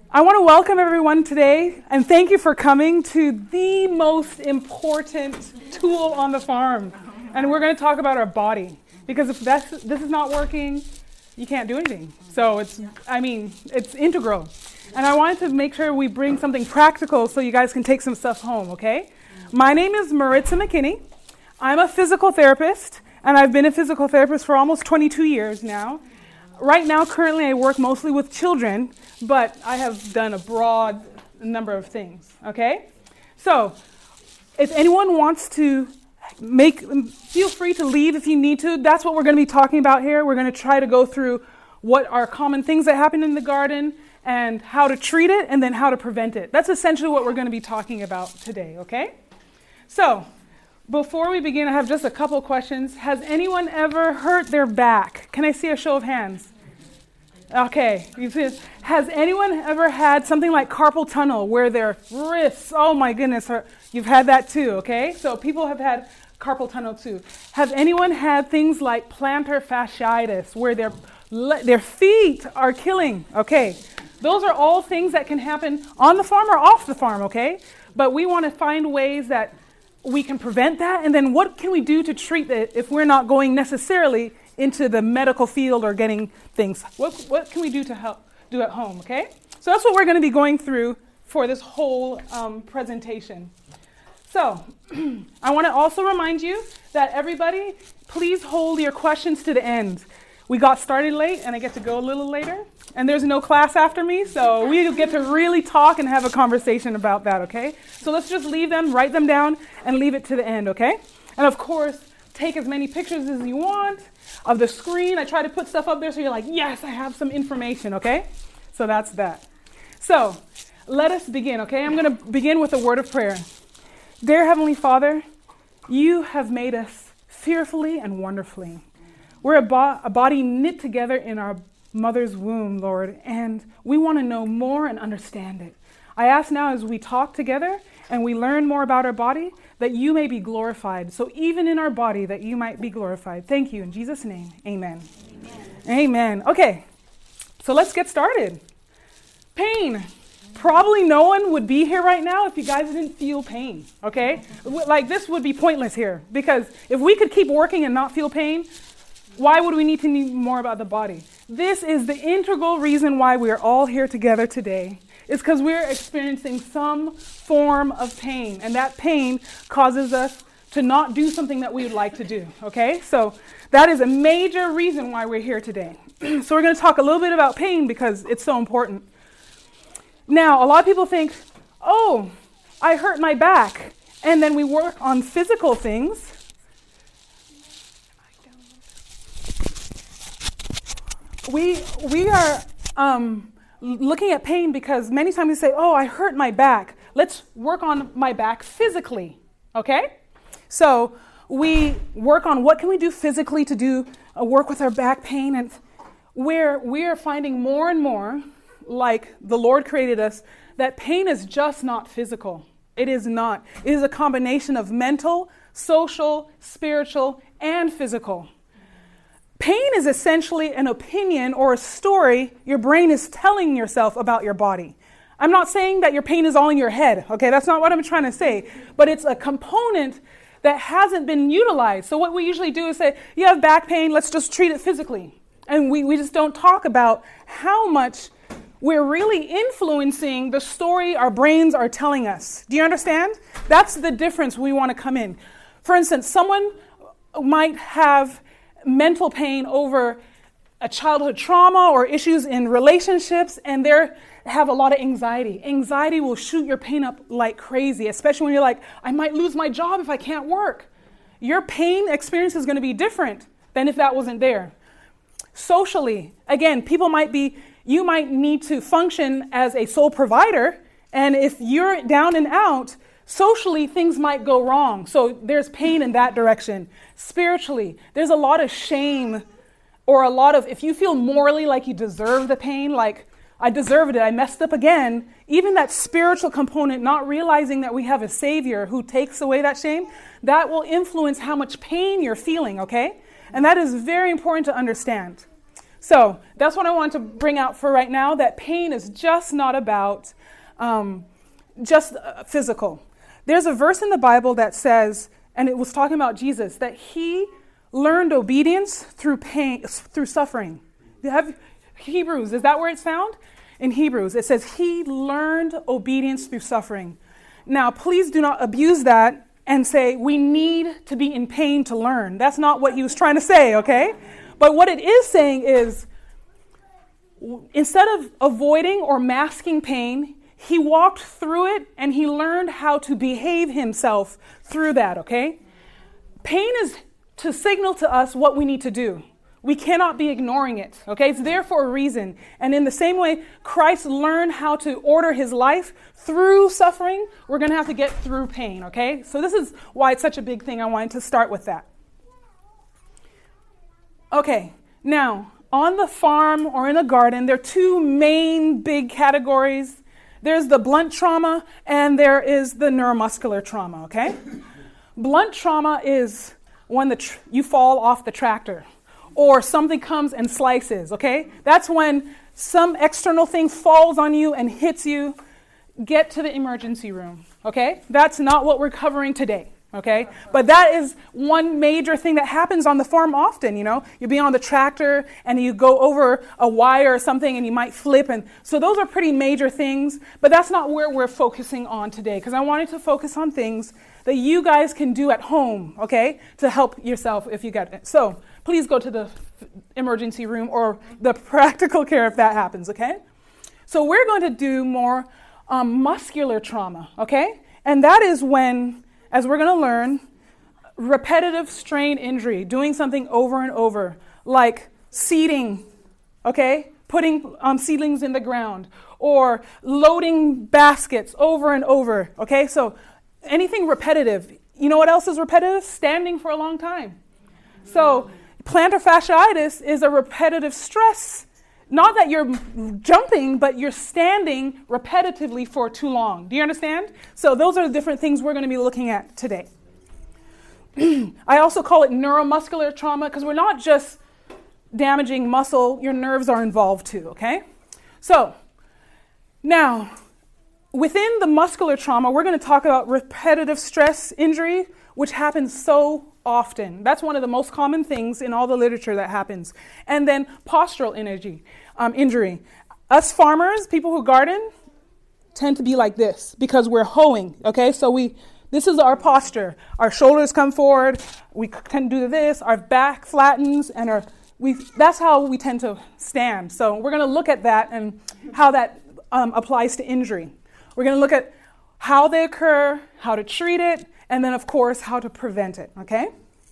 I want to welcome everyone today and thank you for coming to the most important tool on the farm. And we're going to talk about our body, because if this is not working, you can't do anything. So it's integral. And I wanted to make sure we bring something practical so you guys can take some stuff home, okay? My name is Maritza McKinney. I'm a physical therapist, and I've been a physical therapist for almost 22 years now. Right now, currently, I work mostly with children, but I have done a broad number of things, okay? So, if anyone wants to feel free to leave if you need to. That's what we're going to be talking about here. We're going to try to go through what are common things that happen in the garden and how to treat it and then how to prevent it. That's essentially what we're going to be talking about today, okay? So, before we begin, I have just a couple questions. Has anyone ever hurt their back? Can I see a show of hands? Okay. Has anyone ever had something like carpal tunnel where their wrists, oh my goodness, you've had that too, okay? So people have had carpal tunnel too. Has anyone had things like plantar fasciitis where their feet are killing? Okay. Those are all things that can happen on the farm or off the farm, okay? But we want to find ways that we can prevent that, and then what can we do to treat it if we're not going necessarily into the medical field or getting things? What can we do to help do at home, okay? So that's what we're going to be going through for this whole presentation. So I want to also remind you that everybody, please hold your questions to the end. We got started late, and I get to go a little later, and there's no class after me, so we get to really talk and have a conversation about that, okay? So let's just leave them, write them down, and leave it to the end, okay? And of course, take as many pictures as you want of the screen. I try to put stuff up there so you're like, yes, I have some information, okay? So that's that. So let us begin, okay? I'm going to begin with a word of prayer. Dear Heavenly Father, you have made us fearfully and wonderfully. We're a body knit together in our mother's womb, Lord, and we want to know more and understand it. I ask now as we talk together and we learn more about our body, that you may be glorified. So even in our body, that you might be glorified. Thank you. In Jesus' name, amen. Amen. Okay, so let's get started. Pain. Probably no one would be here right now if you guys didn't feel pain, okay? Like, this would be pointless here, because if we could keep working and not feel pain, why would we need to know more about the body? This is the integral reason why we are all here together today. It's because we're experiencing some form of pain, and that pain causes us to not do something that we would like to do, okay? So that is a major reason why we're here today. So we're going to talk a little bit about pain because it's so important. Now, a lot of people think, oh, I hurt my back, and then we work on physical things. We are looking at pain because many times we say, oh, I hurt my back. Let's work on my back physically, okay? So we work on what can we do physically to do work with our back pain, and where we are finding more and more, like the Lord created us, that pain is just not physical. It is not. It is a combination of mental, social, spiritual, and physical. Pain is essentially an opinion or a story your brain is telling yourself about your body. I'm not saying that your pain is all in your head, okay? That's not what I'm trying to say. But it's a component that hasn't been utilized. So what we usually do is say, you have back pain, let's just treat it physically. And we just don't talk about how much we're really influencing the story our brains are telling us. Do you understand? That's the difference we want to come in. For instance, someone might have mental pain over a childhood trauma or issues in relationships, and they have a lot of anxiety. Anxiety will shoot your pain up like crazy, especially when you're like, I might lose my job if I can't work. Your pain experience is going to be different than if that wasn't there. Socially, again, you might need to function as a sole provider, and if you're down and out, socially, things might go wrong. So there's pain in that direction. Spiritually, there's a lot of shame, or a lot of, if you feel morally like you deserve the pain, like, I deserved it, I messed up again, even that spiritual component, not realizing that we have a Savior who takes away that shame, that will influence how much pain you're feeling, okay? And that is very important to understand. So that's what I want to bring out for right now, that pain is just not about just physical. There's a verse in the Bible that says, and it was talking about Jesus, that he learned obedience through pain, through suffering. You have Hebrews, is that where it's found? In Hebrews, it says he learned obedience through suffering. Now, please do not abuse that and say we need to be in pain to learn. That's not what he was trying to say, okay? But what it is saying is, instead of avoiding or masking pain, he walked through it and he learned how to behave himself through that, okay? Pain is to signal to us what we need to do. We cannot be ignoring it, okay? It's there for a reason. And in the same way, Christ learned how to order his life through suffering. We're going to have to get through pain, okay? So this is why it's such a big thing. I wanted to start with that. Okay, now, on the farm or in a garden, there are two main big categories. There's the blunt trauma and there is the neuromuscular trauma, okay? Blunt trauma is when you fall off the tractor or something comes and slices, okay? That's when some external thing falls on you and hits you. Get to the emergency room, okay? That's not what we're covering today, okay? But that is one major thing that happens on the farm often, you know? You'll be on the tractor and you go over a wire or something and you might flip. And so those are pretty major things, but that's not where we're focusing on today, because I wanted to focus on things that you guys can do at home, okay, to help yourself if you get it. So please go to the emergency room or the practical care if that happens, okay? So we're going to do more muscular trauma, okay? And that is when, as we're going to learn, repetitive strain injury, doing something over and over, like seeding, okay, putting seedlings in the ground, or loading baskets over and over, okay? So anything repetitive. You know what else is repetitive? Standing for a long time. So plantar fasciitis is a repetitive stress. Not that you're jumping, but you're standing repetitively for too long. Do you understand? So those are the different things we're going to be looking at today. I also call it neuromuscular trauma because we're not just damaging muscle. Your nerves are involved too, okay? So now, within the muscular trauma, we're going to talk about repetitive stress injury, which happens so often. That's one of the most common things in all the literature that happens. And then postural injury. Us farmers, people who garden, tend to be like this because we're hoeing, okay? So this is our posture. Our shoulders come forward, we tend to do this, our back flattens, and that's how we tend to stand. So we're going to look at that and how that applies to injury. We're going to look at how they occur, how to treat it, and then, of course, how to prevent it, okay?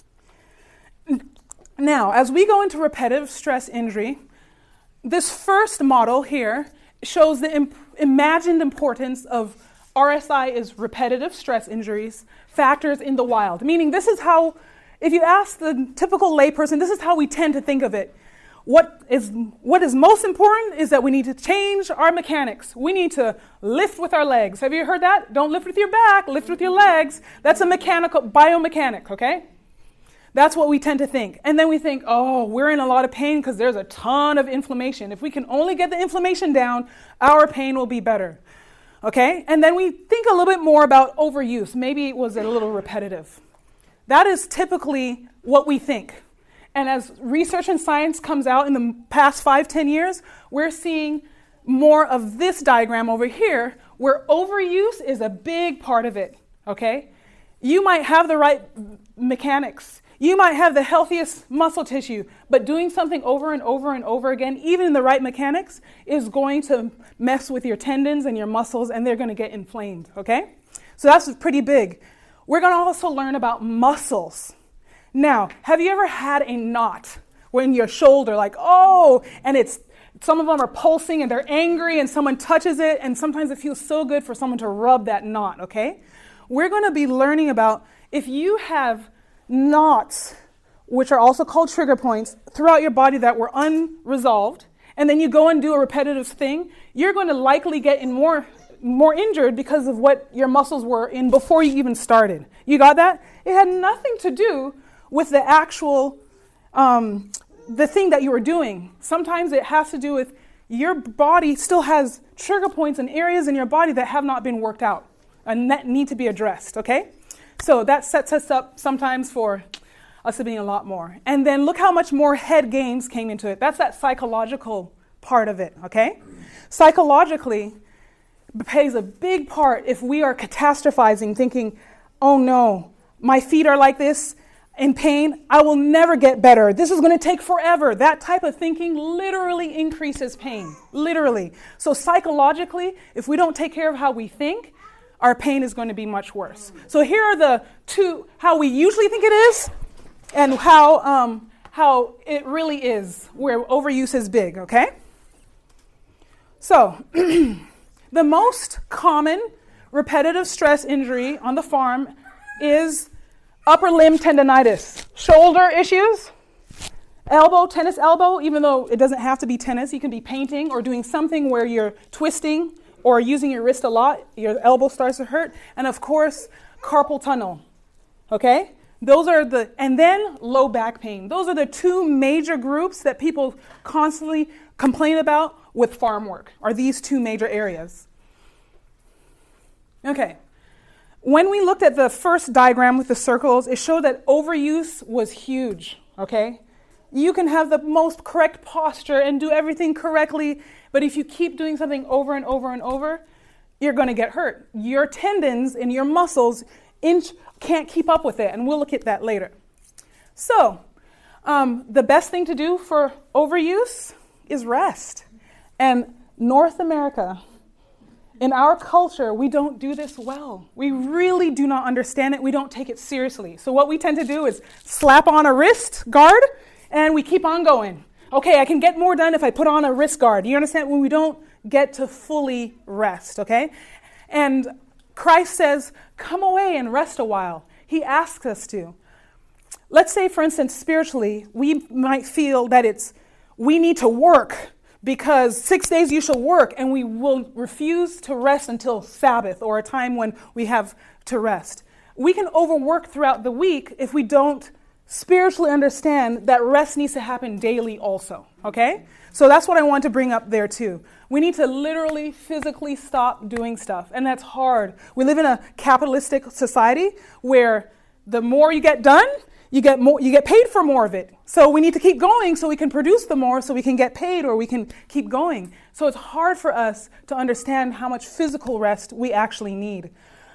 Now, as we go into repetitive stress injury, this first model here shows the imagined importance of RSI is repetitive stress injuries, factors in the wild. Meaning this is how, if you ask the typical layperson, this is how we tend to think of it. What is most important is that we need to change our mechanics. We need to lift with our legs. Have you heard that? Don't lift with your back, lift with your legs. That's a biomechanic, okay? That's what we tend to think. And then we think, oh, we're in a lot of pain because there's a ton of inflammation. If we can only get the inflammation down, our pain will be better, okay? And then we think a little bit more about overuse. Maybe it was a little repetitive. That is typically what we think. And as research and science comes out in the past 5-10 years, we're seeing more of this diagram over here where overuse is a big part of it, okay? You might have the right mechanics. You might have the healthiest muscle tissue, but doing something over and over and over again, even in the right mechanics, is going to mess with your tendons and your muscles, and they're going to get inflamed, okay? So that's pretty big. We're going to also learn about muscles. Now, have you ever had a knot in your shoulder, like, oh, and some of them are pulsing and they're angry and someone touches it, and sometimes it feels so good for someone to rub that knot, okay? We're going to be learning about if you have knots, which are also called trigger points, throughout your body that were unresolved, and then you go and do a repetitive thing, you're going to likely get more injured because of what your muscles were in before you even started. You got that? It had nothing to do with the actual the thing that you are doing. Sometimes it has to do with your body still has trigger points and areas in your body that have not been worked out and that need to be addressed, okay? So that sets us up sometimes for us to be a lot more. And then look how much more head games came into it. That's that psychological part of it, okay? Psychologically, it plays a big part if we are catastrophizing, thinking, oh no, my feet are like this, in pain, I will never get better. This is going to take forever. That type of thinking literally increases pain, literally. So psychologically, if we don't take care of how we think, our pain is going to be much worse. So here are the two, how we usually think it is and how it really is, where overuse is big, okay? So the most common repetitive stress injury on the farm is upper limb tendonitis, shoulder issues, elbow, tennis elbow, even though it doesn't have to be tennis. You can be painting or doing something where you're twisting or using your wrist a lot. Your elbow starts to hurt. And of course, carpal tunnel, okay? And then low back pain. Those are the two major groups that people constantly complain about with farm work, are these two major areas. Okay. When we looked at the first diagram with the circles, it showed that overuse was huge, okay? You can have the most correct posture and do everything correctly, but if you keep doing something over and over and over, you're going to get hurt. Your tendons and your muscles can't keep up with it, and we'll look at that later. So, the best thing to do for overuse is rest. And North America, in our culture, we don't do this well. We really do not understand it. We don't take it seriously. So what we tend to do is slap on a wrist guard, and we keep on going. Okay, I can get more done if I put on a wrist guard. You understand? When we don't get to fully rest, okay? And Christ says, come away and rest a while. He asks us to. Let's say, for instance, spiritually, we might feel that we need to work because 6 days you shall work, and we will refuse to rest until Sabbath or a time when we have to rest. We can overwork throughout the week if we don't spiritually understand that rest needs to happen daily also, okay? So that's what I want to bring up there too. We need to literally, physically stop doing stuff, and that's hard. We live in a capitalistic society where the more you get done, you get paid for more of it. So we need to keep going so we can produce the more so we can get paid or we can keep going. So it's hard for us to understand how much physical rest we actually need.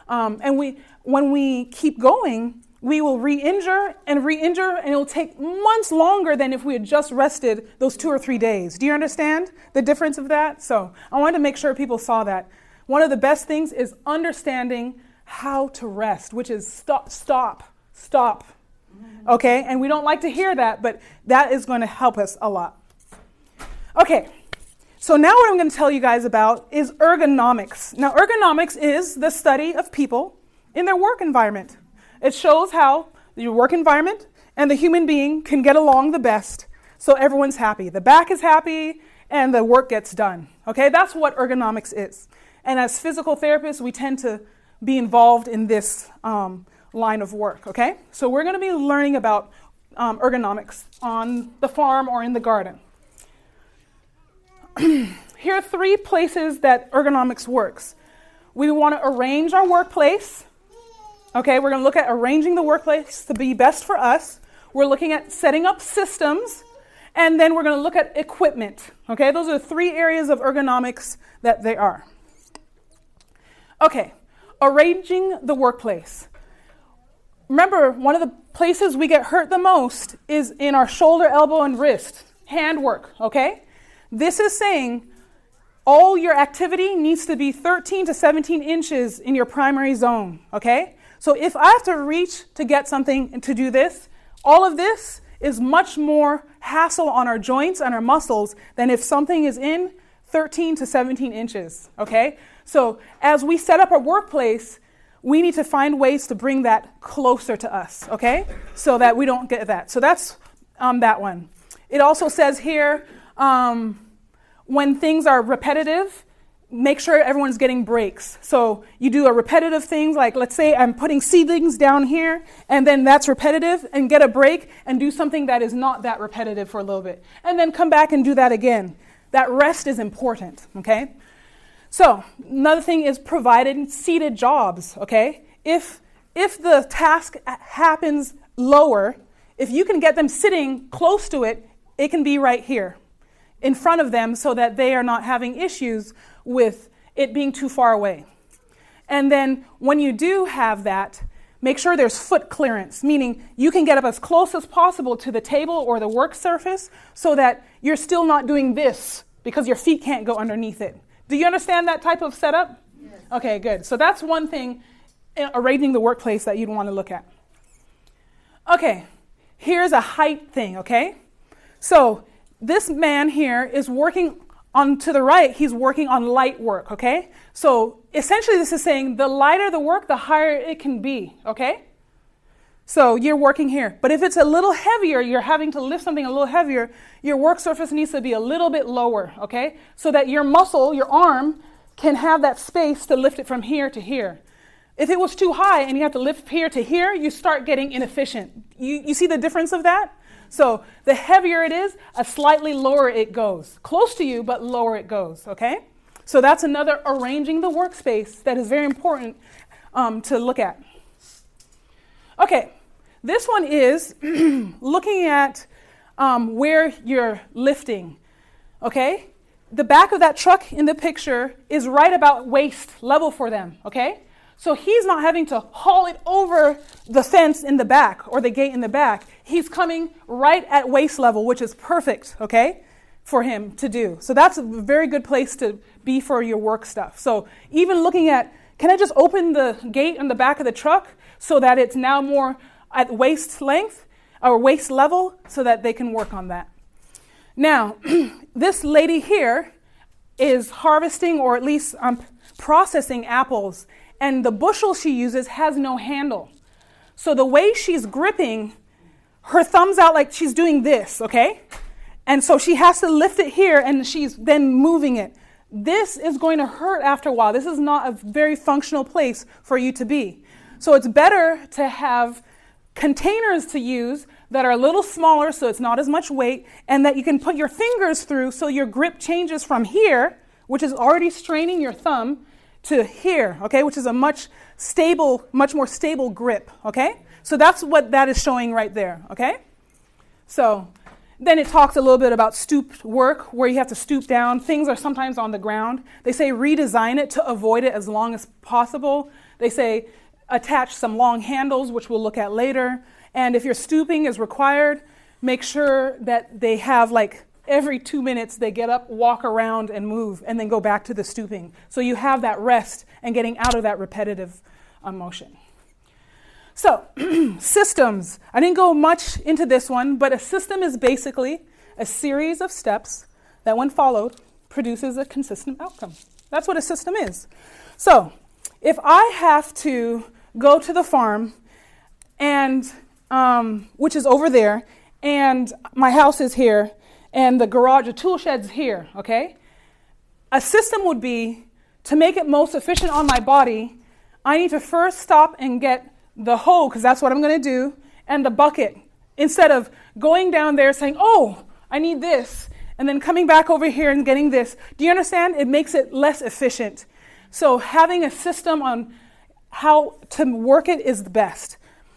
When we keep going, we will re-injure, and it will take months longer than if we had just rested those 2 or 3 days. Do you understand the difference of that? So I wanted to make sure people saw that. One of the best things is understanding how to rest, which is stop. Okay, and we don't like to hear that, but that is going to help us a lot. Okay, so now what I'm going to tell you guys about is ergonomics. Now, ergonomics is the study of people in their work environment. It shows how your work environment and the human being can get along the best so everyone's happy. The back is happy and the work gets done. Okay, that's what ergonomics is. And as physical therapists, we tend to be involved in this line of work, okay? So we're going to be learning about ergonomics on the farm or in the garden. Here are 3 places that ergonomics works. We want to arrange our workplace. Okay, we're going to look at arranging the workplace to be best for us. We're looking at setting up systems, and then we're going to look at equipment. Okay, those are the 3 areas of ergonomics that they are. Okay, arranging the workplace. Remember, one of the places we get hurt the most is in our shoulder, elbow, and wrist, hand work, okay? This is saying all your activity needs to be 13 to 17 inches in your primary zone, okay? So if I have to reach to get something and to do this, all of this is much more hassle on our joints and our muscles than if something is in 13 to 17 inches, okay? So as we set up our workplace, we need to find ways to bring that closer to us, okay? So that we don't get that. So that's that one. It also says here, when things are repetitive, make sure everyone's getting breaks. So you do a repetitive things, like let's say I'm putting seedlings down here, and then that's repetitive, and get a break and do something that is not that repetitive for a little bit. And then come back and do that again. That rest is important, okay? So another thing is providing seated jobs, okay? If the task happens lower, if you can get them sitting close to it, it can be right here in front of them so that they are not having issues with it being too far away. And then when you do have that, make sure there's foot clearance, meaning you can get up as close as possible to the table or the work surface so that you're still not doing this because your feet can't go underneath it. Do you understand that type of setup? Yes. Okay, good. So that's one thing in arranging the workplace that you'd want to look at. Okay, here's a height thing, okay? So this man here is working on to the right, he's working on light work, okay? So essentially this is saying the lighter the work, the higher it can be, okay? So you're working here. But if it's a little heavier, you're having to lift something a little heavier, your work surface needs to be a little bit lower, okay? So that your muscle, your arm, can have that space to lift it from here to here. If it was too high and you have to lift here to here, you start getting inefficient. You see the difference of that? So the heavier it is, a slightly lower it goes. Close to you, but lower it goes, okay? So that's another arranging the workspace that is very important to look at. Okay, this one is looking at where you're lifting, okay? The back of that truck in the picture is right about waist level for them, okay? So he's not having to haul it over the fence in the back or the gate in the back. He's coming right at waist level, which is perfect, okay, for him to do. So that's a very good place to be for your work stuff. So even looking at, can I just open the gate on the back of the truck so that it's now more at waist length or waist level so that they can work on that. Now, this lady here is harvesting or at least processing apples. And the bushel she uses has no handle. So the way she's gripping, her thumb's out like she's doing this, okay? And so she has to lift it here and she's then moving it. This is going to hurt after a while. This is not a very functional place for you to be. So it's better to have containers to use that are a little smaller so it's not as much weight and that you can put your fingers through so your grip changes from here, which is already straining your thumb, to here, okay, which is a much more stable grip, okay? So that's what that is showing right there, okay? So then it talks a little bit about stooped work, where you have to stoop down. Things are sometimes on the ground. They say redesign it to avoid it as long as possible. They say attach some long handles, which we'll look at later. And if your stooping is required, make sure that they have like every 2 minutes they get up, walk around, and move, and then go back to the stooping. So you have that rest and getting out of that repetitive motion. So, systems. I didn't go much into this one, but a system is basically a series of steps that, when followed, produces a consistent outcome. That's what a system is. So, if I have to go to the farm, and which is over there, and my house is here, and the garage, the tool shed's here, okay? A system would be, to make it most efficient on my body, I need to first stop and get the hoe, because that's what I'm going to do, and the bucket, instead of going down there saying, oh, I need this, and then coming back over here and getting this. Do you understand? It makes it less efficient. So having a system on how to work it is the best.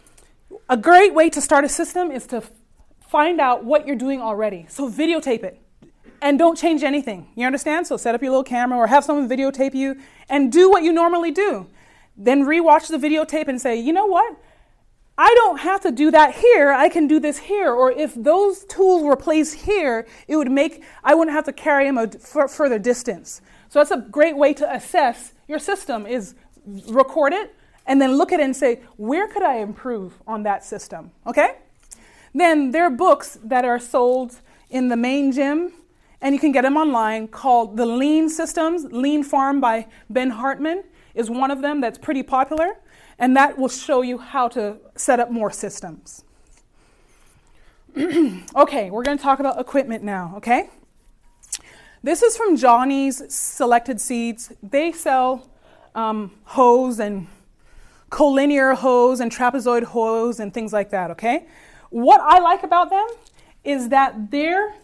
A great way to start a system is to find out what you're doing already. So videotape it and don't change anything. You understand? So set up your little camera or have someone videotape you and do what you normally do. Then rewatch the videotape and say, you know what? I don't have to do that here. I can do this here. Or if those tools were placed here, it would make, I wouldn't have to carry them a further distance. So that's a great way to assess your system, is record it and then look at it and say, where could I improve on that system? Okay? Then there are books that are sold in the main gym, and you can get them online, called The Lean Systems. Lean Farm by Ben Hartman is one of them that's pretty popular, and that will show you how to set up more systems. Okay, we're going to talk about equipment now, okay? This is from Johnny's Selected Seeds. They sell hoes and collinear hoes and trapezoid hoes and things like that, okay? What I like about them is that their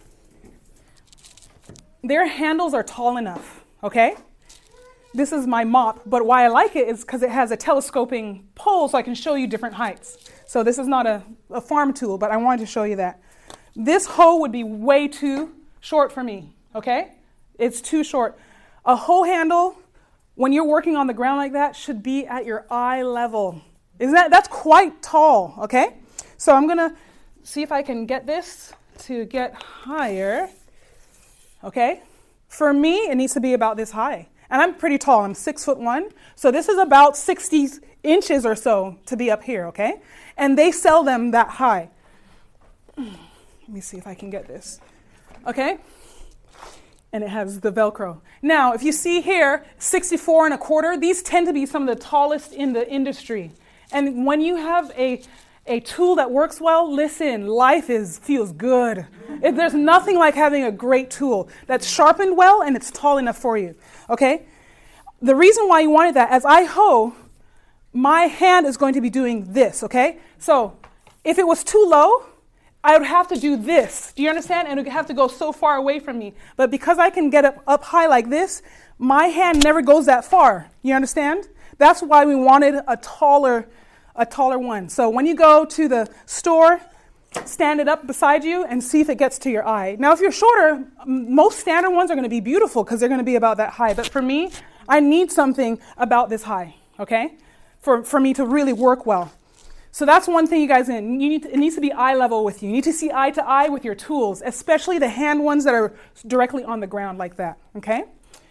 handles are tall enough, okay? This is my mop, but why I like it is because it has a telescoping pole so I can show you different heights. So this is not a farm tool, but I wanted to show you that. This hoe would be way too short for me, okay? It's too short. A hoe handle, when you're working on the ground like that, should be at your eye level. That's quite tall, okay? So I'm going to see if I can get this to get higher, okay? For me, it needs to be about this high. And I'm pretty tall. I'm 6'1". So this is about 60 inches or so to be up here, okay? And they sell them that high. Let me see if I can get this. Okay? And it has the Velcro. Now, if you see here, 64.25, these tend to be some of the tallest in the industry. And when you have a tool that works well, listen, life feels good. There's nothing like having a great tool that's sharpened well and it's tall enough for you, okay? The reason why you wanted that, as I hoe, my hand is going to be doing this, okay? So if it was too low, I would have to do this. Do you understand? And it would have to go so far away from me. But because I can get up high like this, my hand never goes that far. You understand? That's why we wanted a taller one. So when you go to the store, stand it up beside you and see if it gets to your eye. Now, if you're shorter, most standard ones are going to be beautiful because they're going to be about that high. But for me, I need something about this high, okay, for me to really work well. So that's one thing you guys need. It needs to be eye level with you. You need to see eye to eye with your tools, especially the hand ones that are directly on the ground like that, okay?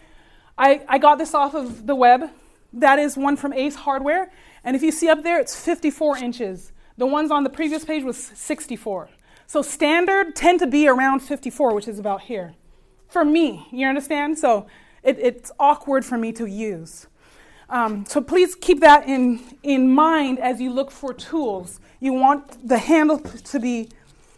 I got this off of the web. That is one from Ace Hardware. And if you see up there, it's 54 inches. The ones on the previous page was 64. So standard tend to be around 54, which is about here. For me, you understand? So it's awkward for me to use. So please keep that in mind as you look for tools. You want the handle to be,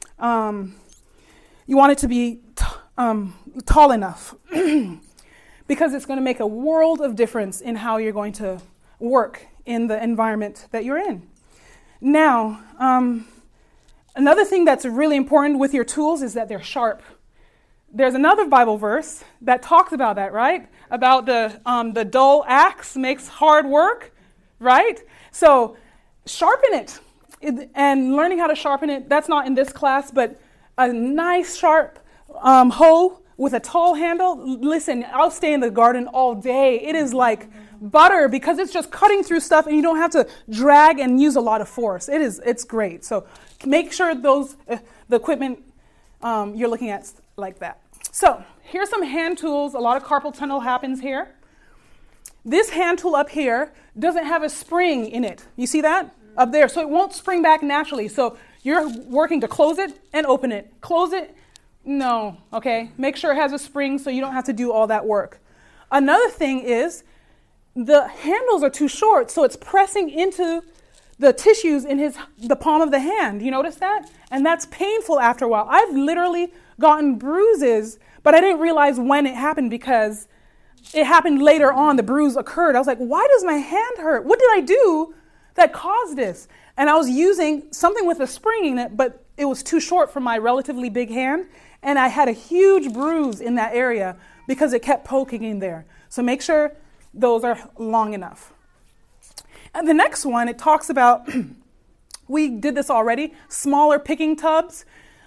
you want it to be tall enough because it's going to make a world of difference in how you're going to work in the environment that you're in. Now, another thing that's really important with your tools is that they're sharp. There's another Bible verse that talks about that, right? About the dull axe makes hard work, right? So sharpen it. And learning how to sharpen it, that's not in this class, but a nice sharp hoe with a tall handle. Listen, I'll stay in the garden all day. It is like butter because it's just cutting through stuff and you don't have to drag and use a lot of force. It's great. So make sure the equipment you're looking at like that. So here's some hand tools. A lot of carpal tunnel happens here. This hand tool up here doesn't have a spring in it. You see that? Up there. So it won't spring back naturally. So you're working to close it and open it. Close it. No. Okay. Make sure it has a spring so you don't have to do all that work. Another thing is the handles are too short, so it's pressing into the tissues in the palm of the hand. You notice that? And that's painful after a while. I've literally gotten bruises, but I didn't realize when it happened because it happened later on. The bruise occurred. I was like, why does my hand hurt? What did I do that caused this? And I was using something with a spring in it, but it was too short for my relatively big hand. And I had a huge bruise in that area because it kept poking in there. So make sure those are long enough. And the next one, it talks about, we did this already, smaller picking tubs.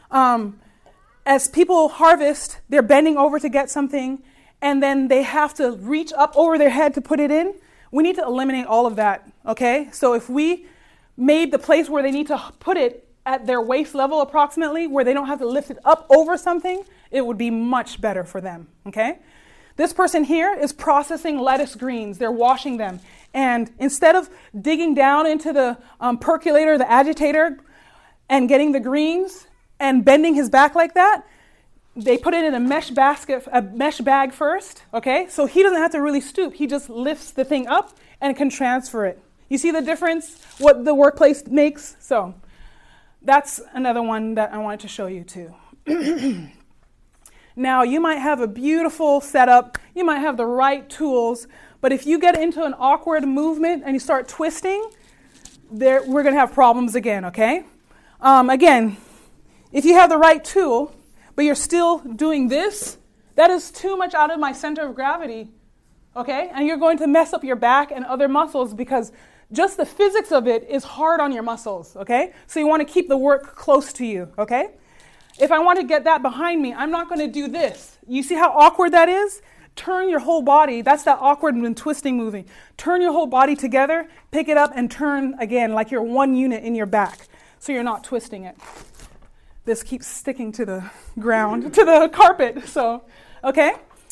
As people harvest, they're bending over to get something, and then they have to reach up over their head to put it in. We need to eliminate all of that, okay? So if we made the place where they need to put it at their waist level approximately, where they don't have to lift it up over something, it would be much better for them, okay? This person here is processing lettuce greens. They're washing them. And instead of digging down into the percolator, the agitator, and getting the greens and bending his back like that, they put it in a mesh bag first, okay? So he doesn't have to really stoop. He just lifts the thing up and can transfer it. You see the difference, what the workplace makes? So that's another one that I wanted to show you too. Now, you might have a beautiful setup, you might have the right tools, but if you get into an awkward movement and you start twisting, we're going to have problems again, okay? Again, if you have the right tool, but you're still doing this, that is too much out of my center of gravity, okay? And you're going to mess up your back and other muscles because just the physics of it is hard on your muscles, okay? So you want to keep the work close to you, okay? If I want to get that behind me, I'm not going to do this. You see how awkward that is? Turn your whole body. That's that awkward and twisting moving. Turn your whole body together, pick it up, and turn again like you're one unit in your back. So you're not twisting it. This keeps sticking to the ground, to the carpet. So, okay.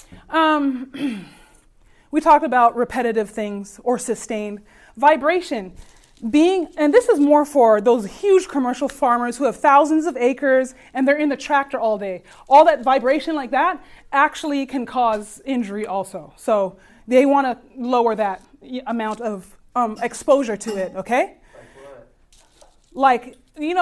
We talked about repetitive things or sustained. Vibration. And this is more for those huge commercial farmers who have thousands of acres and they're in the tractor all day. All that vibration like that actually can cause injury also. So they want to lower that amount of exposure to it, okay? Like,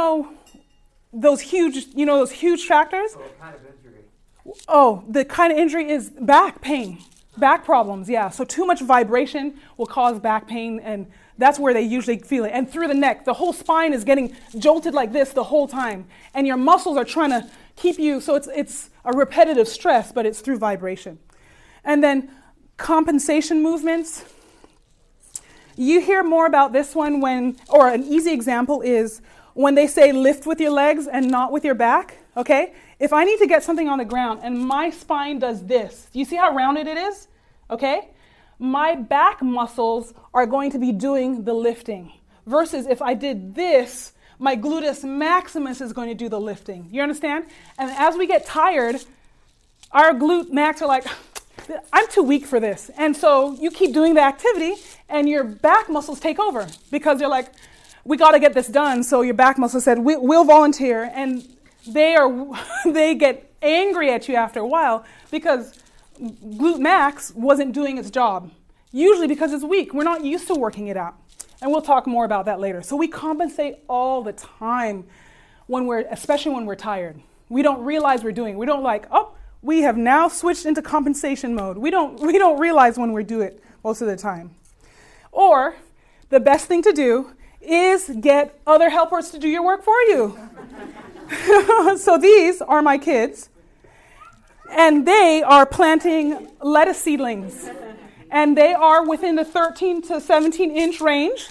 those huge tractors? What kind of injury? Oh, the kind of injury is back pain, back problems, yeah. So too much vibration will cause back pain, and that's where they usually feel it. And through the neck, the whole spine is getting jolted like this the whole time. And your muscles are trying to keep you, so it's a repetitive stress, but it's through vibration. And then compensation movements. You hear more about this one or an easy example is when they say lift with your legs and not with your back, okay? If I need to get something on the ground and my spine does this, do you see how rounded it is? Okay? My back muscles are going to be doing the lifting. Versus if I did this, my gluteus maximus is going to do the lifting. You understand? And as we get tired, our glute max are like, I'm too weak for this. And so you keep doing the activity and your back muscles take over because they're like, we got to get this done. So your back muscles said, we'll volunteer. And they get angry at you after a while because glute max wasn't doing its job, usually because it's weak. We're not used to working it out. And we'll talk more about that later. So we compensate all the time especially when we're tired. We don't realize we're doing it. We don't we have now switched into compensation mode. We don't realize when we do it most of the time. Or the best thing to do is get other helpers to do your work for you. So these are my kids. And they are planting lettuce seedlings. And they are within the 13 to 17 inch range.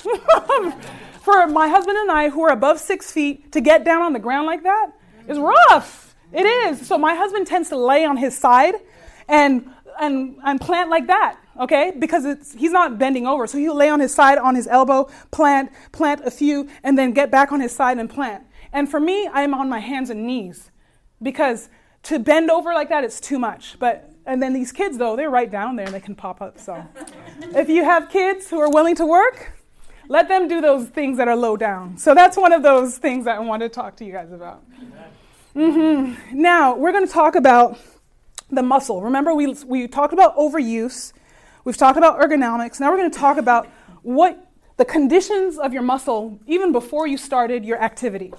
For my husband and I, who are above 6 feet, to get down on the ground like that is rough. It is. So my husband tends to lay on his side and plant like that, okay? Because he's not bending over. So he'll lay on his side, on his elbow, plant a few, and then get back on his side and plant. And for me, I'm on my hands and knees because to bend over like that, it's too much. And then these kids, though, they're right down there and they can pop up. So if you have kids who are willing to work, let them do those things that are low down. So that's one of those things that I want to talk to you guys about. Mm-hmm. Now, we're going to talk about the muscle. Remember, we talked about overuse. We've talked about ergonomics. Now we're going to talk about what the conditions of your muscle even before you started your activity.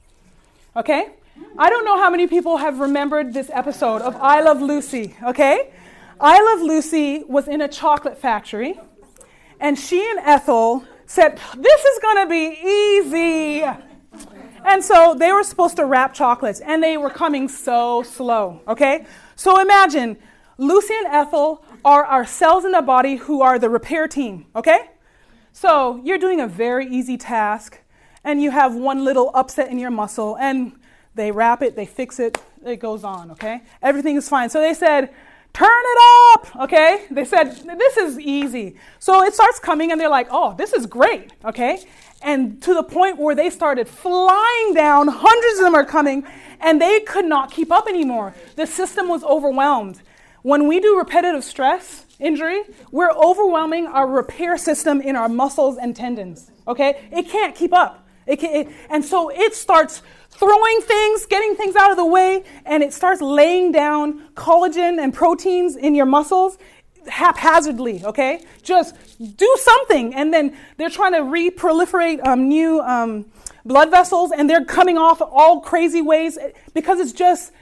Okay? I don't know how many people have remembered this episode of I Love Lucy, okay? I Love Lucy was in a chocolate factory, and she and Ethel said, this is going to be easy. And so they were supposed to wrap chocolates, and they were coming so slow, okay? So imagine, Lucy and Ethel are our cells in the body who are the repair team, okay? So you're doing a very easy task, and you have one little upset in your muscle, and they wrap it, they fix it, it goes on, okay? Everything is fine. So they said, turn it up, okay? They said, this is easy. So it starts coming, and they're like, oh, this is great, okay? And to the point where they started flying down, hundreds of them are coming, and they could not keep up anymore. The system was overwhelmed. When we do repetitive stress injury, we're overwhelming our repair system in our muscles and tendons, okay? It can't keep up. And so it starts throwing things, getting things out of the way, and it starts laying down collagen and proteins in your muscles haphazardly, okay? Just do something. And then they're trying to re-proliferate new blood vessels, and they're coming off all crazy ways because it's just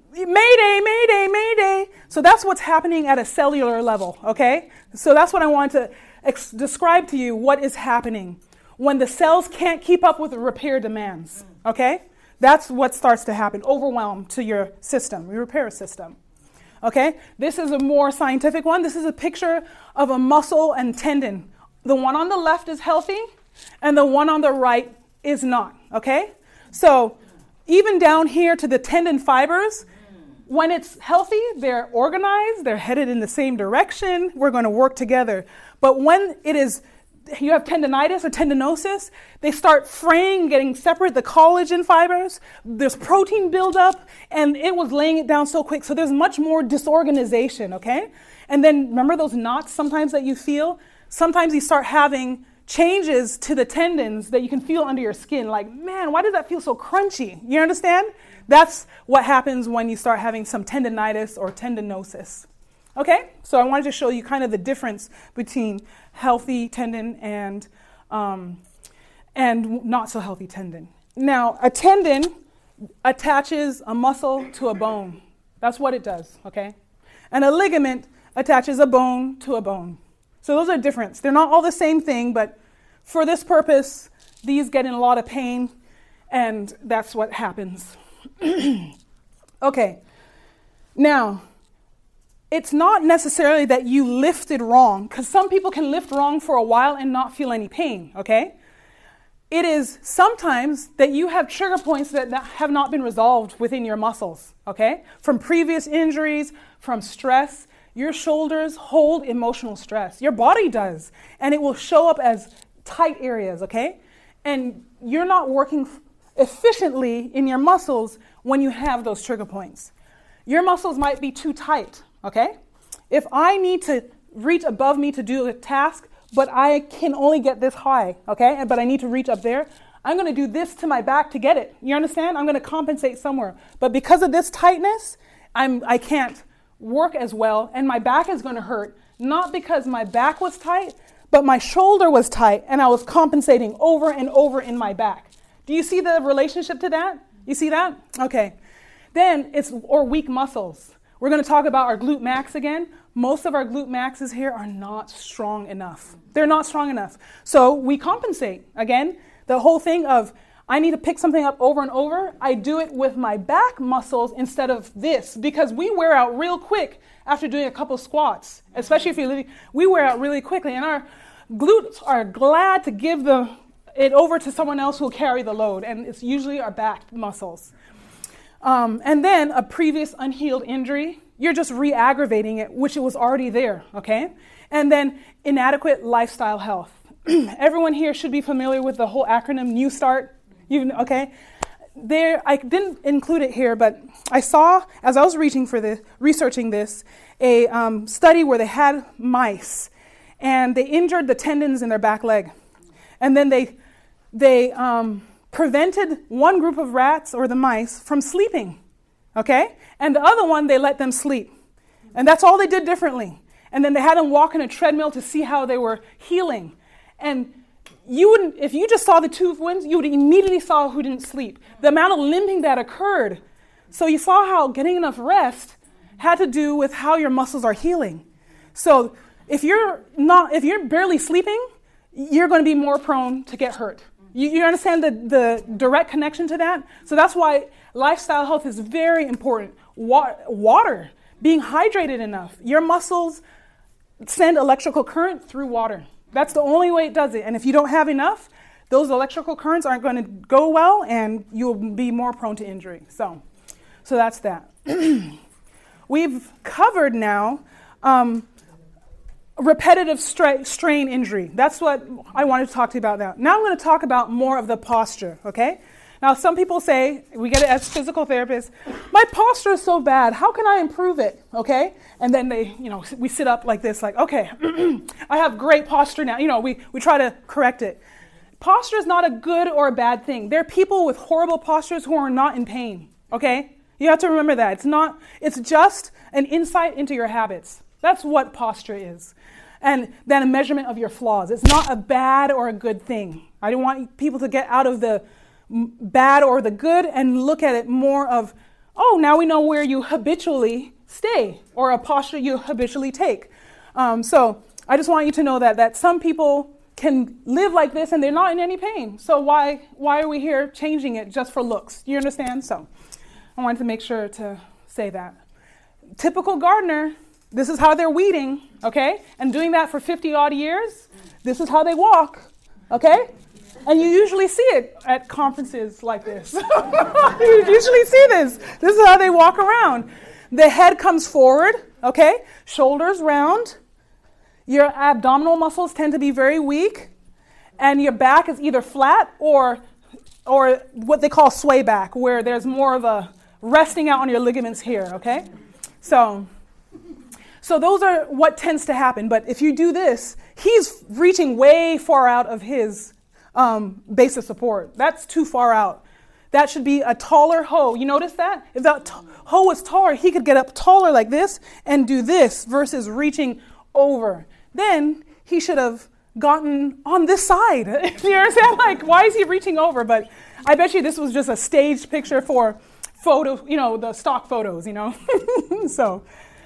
Mayday, mayday, mayday. So that's what's happening at a cellular level, okay? So that's what I want to describe to you what is happening when the cells can't keep up with the repair demands, okay? That's what starts to happen, overwhelm to your system, your repair system, okay? This is a more scientific one. This is a picture of a muscle and tendon. The one on the left is healthy, and the one on the right is not, okay? So even down here to the tendon fibers, when it's healthy, they're organized, they're headed in the same direction, we're going to work together. But when it is, you have tendinitis or tendinosis, they start fraying, getting separate, the collagen fibers, there's protein buildup, and it was laying it down so quick, so there's much more disorganization, okay? And then remember those knots sometimes that you feel? Sometimes you start having changes to the tendons that you can feel under your skin, like, man, why does that feel so crunchy? You understand? That's what happens when you start having some tendinitis or tendinosis. Okay, so I wanted to show you kind of the difference between healthy tendon and not so healthy tendon. Now, a tendon attaches a muscle to a bone. That's what it does, okay? And a ligament attaches a bone to a bone. So those are different. They're not all the same thing, but for this purpose, these get in a lot of pain, and that's what happens. Okay, now, it's not necessarily that you lifted wrong, because some people can lift wrong for a while and not feel any pain, okay? It is sometimes that you have trigger points that have not been resolved within your muscles, okay? From previous injuries, from stress. Your shoulders hold emotional stress. Your body does, and it will show up as tight areas, okay? And you're not working efficiently in your muscles when you have those trigger points. Your muscles might be too tight, okay? If I need to reach above me to do a task, but I can only get this high, okay? But I need to reach up there, I'm going to do this to my back to get it. You understand? I'm going to compensate somewhere. But because of this tightness, I can't work as well, and my back is going to hurt, not because my back was tight, but my shoulder was tight, and I was compensating over and over in my back. Do you see the relationship to that? You see that? Okay. Then or weak muscles. We're going to talk about our glute max again. Most of our glute maxes here are not strong enough. They're not strong enough. So we compensate. Again, the whole thing of I need to pick something up over and over. I do it with my back muscles instead of this, because we wear out real quick after doing a couple squats, especially if you're living. We wear out really quickly, and our glutes are glad to give it over to someone else who will carry the load, and it's usually our back muscles. And then a previous unhealed injury, you're just re-aggravating it, which it was already there, okay? And then inadequate lifestyle health. Everyone here should be familiar with the whole acronym New Start. Okay? I didn't include it here, but I saw, as I was researching this, a study where they had mice, and they injured the tendons in their back leg. And then they prevented one group of rats, or the mice, from sleeping, okay? And the other one, they let them sleep. And that's all they did differently. And then they had them walk in a treadmill to see how they were healing. And if you just saw the two ones, you would immediately saw who didn't sleep. The amount of limping that occurred. So you saw how getting enough rest had to do with how your muscles are healing. So if you're barely sleeping, you're going to be more prone to get hurt. You understand the direct connection to that? So that's why lifestyle health is very important. Water, being hydrated enough. Your muscles send electrical current through water. That's the only way it does it. And if you don't have enough, those electrical currents aren't going to go well, and you'll be more prone to injury. So that's that. We've covered now repetitive strain injury. That's what I wanted to talk to you about now. Now I'm going to talk about more of the posture, okay? Now, some people say, we get it as physical therapists, my posture is so bad, how can I improve it, okay? And then we sit up like this, like, okay, I have great posture now. We try to correct it. Posture is not a good or a bad thing. There are people with horrible postures who are not in pain, okay? You have to remember that. It's just an insight into your habits. That's what posture is. And then a measurement of your flaws. It's not a bad or a good thing. I don't want people to get out of the bad or the good and look at it more of oh, now we know where you habitually stay or a posture you habitually take. So I just want you to know that some people can live like this and they're not in any pain. So why are we here changing it just for looks? You understand? So I wanted to make sure to say that. Typical gardener, this is how they're weeding, okay? And doing that for 50 odd years, this is how they walk, okay? And you usually see it at conferences like this. You usually see this. This is how they walk around. The head comes forward, okay? Shoulders round. Your abdominal muscles tend to be very weak. And your back is either flat or what they call sway back, where there's more of a resting out on your ligaments here, okay? So those are what tends to happen. But if you do this, he's reaching way far out of his base of support. That's too far out. That should be a taller hoe. You notice that? If that hoe was taller, he could get up taller like this and do this versus reaching over. Then he should have gotten on this side. You understand? Like, why is he reaching over? But I bet you this was just a staged picture for photo, the stock photos, So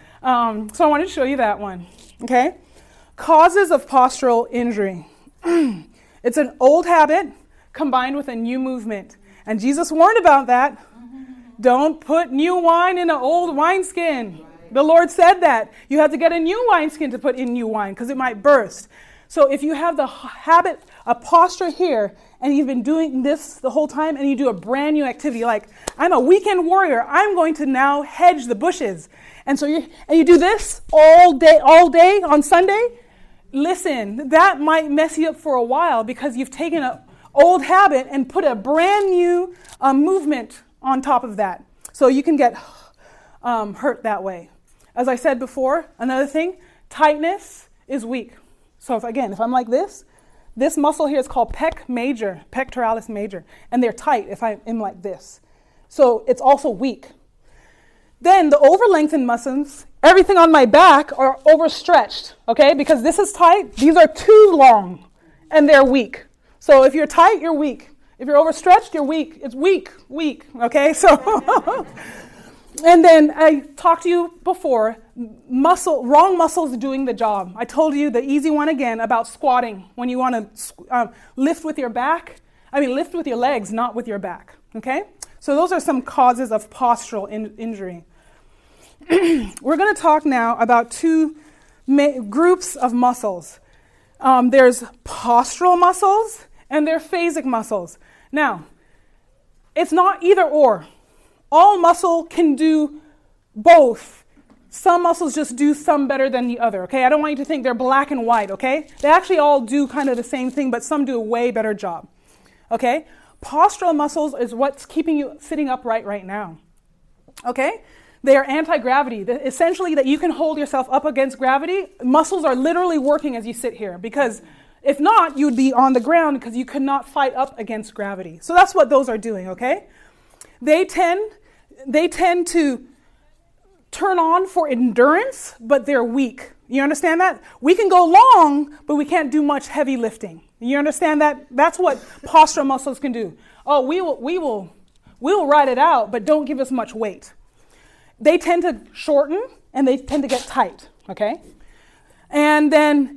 I wanted to show you that one. Okay? Causes of postural injury. It's an old habit combined with a new movement. And Jesus warned about that. Don't put new wine in an old wineskin. The Lord said that. You have to get a new wineskin to put in new wine because it might burst. So if you have the habit, a posture here, and you've been doing this the whole time, and you do a brand new activity, like, I'm a weekend warrior, I'm going to now hedge the bushes. And so you do this all day on Sunday, listen, that might mess you up for a while because you've taken an old habit and put a brand new movement on top of that. So you can get hurt that way. As I said before, another thing, tightness is weak. So if I'm like this muscle here is called pectoralis major, and they're tight if I am like this. So it's also weak. Then the over-lengthened muscles, everything on my back are overstretched, okay? Because this is tight, these are too long, and they're weak. So if you're tight, you're weak. If you're overstretched, you're weak. It's weak, okay? So, and then I talked to you before, wrong muscles doing the job. I told you the easy one again about squatting. When you want to lift with your legs, not with your back, okay? So those are some causes of postural injury. We're going to talk now about two groups of muscles. There's postural muscles and there's phasic muscles. Now, it's not either or. All muscle can do both. Some muscles just do some better than the other, okay? I don't want you to think they're black and white, okay? They actually all do kind of the same thing, but some do a way better job, okay? Postural muscles is what's keeping you sitting upright right now, okay? They are anti-gravity. Essentially, that you can hold yourself up against gravity. Muscles are literally working as you sit here because if not, you'd be on the ground because you could not fight up against gravity. So that's what those are doing, okay? They tend to turn on for endurance, but they're weak. You understand that? We can go long, but we can't do much heavy lifting. You understand that? That's what postural muscles can do. Oh, we will ride it out, but don't give us much weight. They tend to shorten and they tend to get tight, okay? And then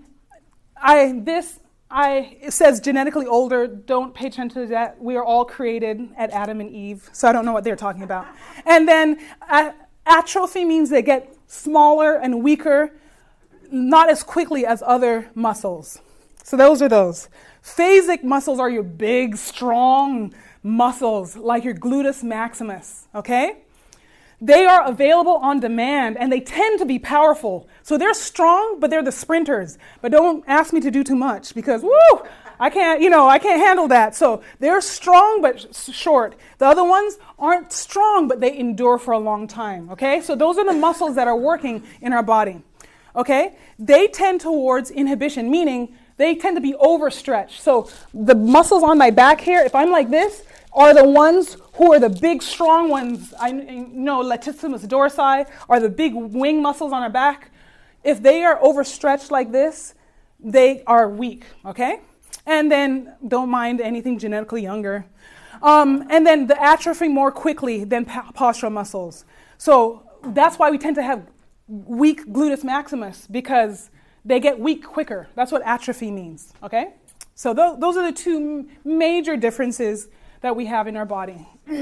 it says genetically older. Don't pay attention to that. We are all created at Adam and Eve, so I don't know what they're talking about. And then atrophy means they get smaller and weaker, not as quickly as other muscles. So those are those. Phasic muscles are your big, strong muscles, like your gluteus maximus, okay? They are available on demand, and they tend to be powerful. So they're strong, but they're the sprinters. But don't ask me to do too much because, I can't handle that. So they're strong, but short. The other ones aren't strong, but they endure for a long time, okay? So those are the muscles that are working in our body, okay? They tend towards inhibition, meaning they tend to be overstretched. So the muscles on my back here, if I'm like this, are the ones who are the big, strong ones. I know latissimus dorsi are the big wing muscles on our back. If they are overstretched like this, they are weak, okay? And then don't mind anything genetically younger. And then the atrophy more quickly than postural muscles. So that's why we tend to have weak gluteus maximus, because they get weak quicker. That's what atrophy means, okay? So those are the two major differences that we have in our body.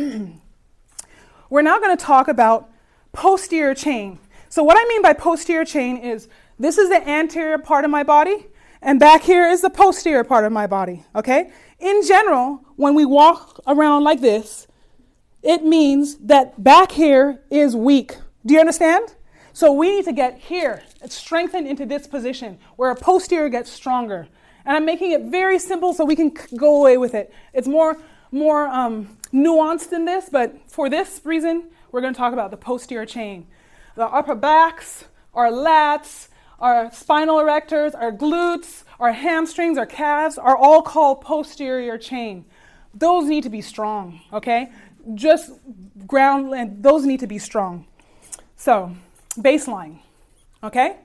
We're now going to talk about posterior chain. So what I mean by posterior chain is this is the anterior part of my body, and back here is the posterior part of my body, okay? In general, when we walk around like this, it means that back here is weak. Do you understand? So we need to get here, strengthened into this position where a posterior gets stronger. And I'm making it very simple so we can go away with it. It's more nuanced than this, but for this reason, we're going to talk about the posterior chain. The upper backs, our lats, our spinal erectors, our glutes, our hamstrings, our calves are all called posterior chain. Those need to be strong, okay? Just ground, and those need to be strong. So, baseline, okay?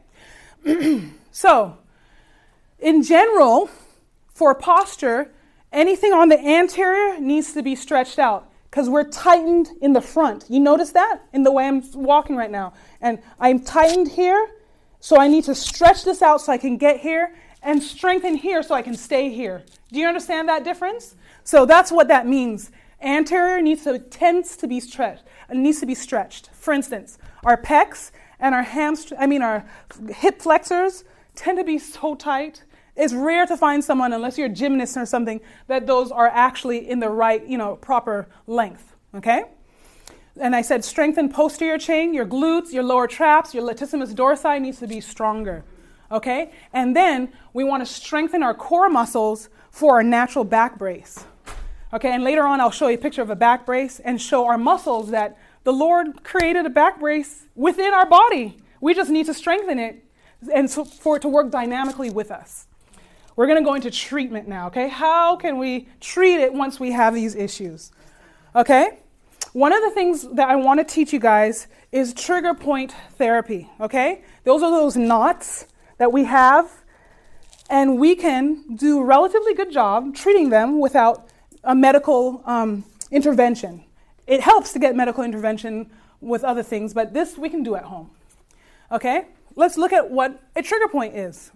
So, in general, for posture, anything on the anterior needs to be stretched out because we're tightened in the front. You notice that in the way I'm walking right now? And I'm tightened here, so I need to stretch this out so I can get here, and strengthen here so I can stay here. Do you understand that difference? So that's what that means. Anterior tends to be stretched. It needs to be stretched. For instance, our pecs and our our hip flexors tend to be so tight. It's rare to find someone, unless you're a gymnast or something, that those are actually in the right, proper length, okay? And I said strengthen posterior chain, your glutes, your lower traps, your latissimus dorsi needs to be stronger, okay? And then we want to strengthen our core muscles for our natural back brace, okay? And later on, I'll show you a picture of a back brace and show our muscles that the Lord created a back brace within our body. We just need to strengthen it and so for it to work dynamically with us. We're going to go into treatment now, okay? How can we treat it once we have these issues? Okay? One of the things that I want to teach you guys is trigger point therapy, okay? Those are those knots that we have, and we can do a relatively good job treating them without a medical intervention. It helps to get medical intervention with other things, but this we can do at home, okay? Let's look at what a trigger point is.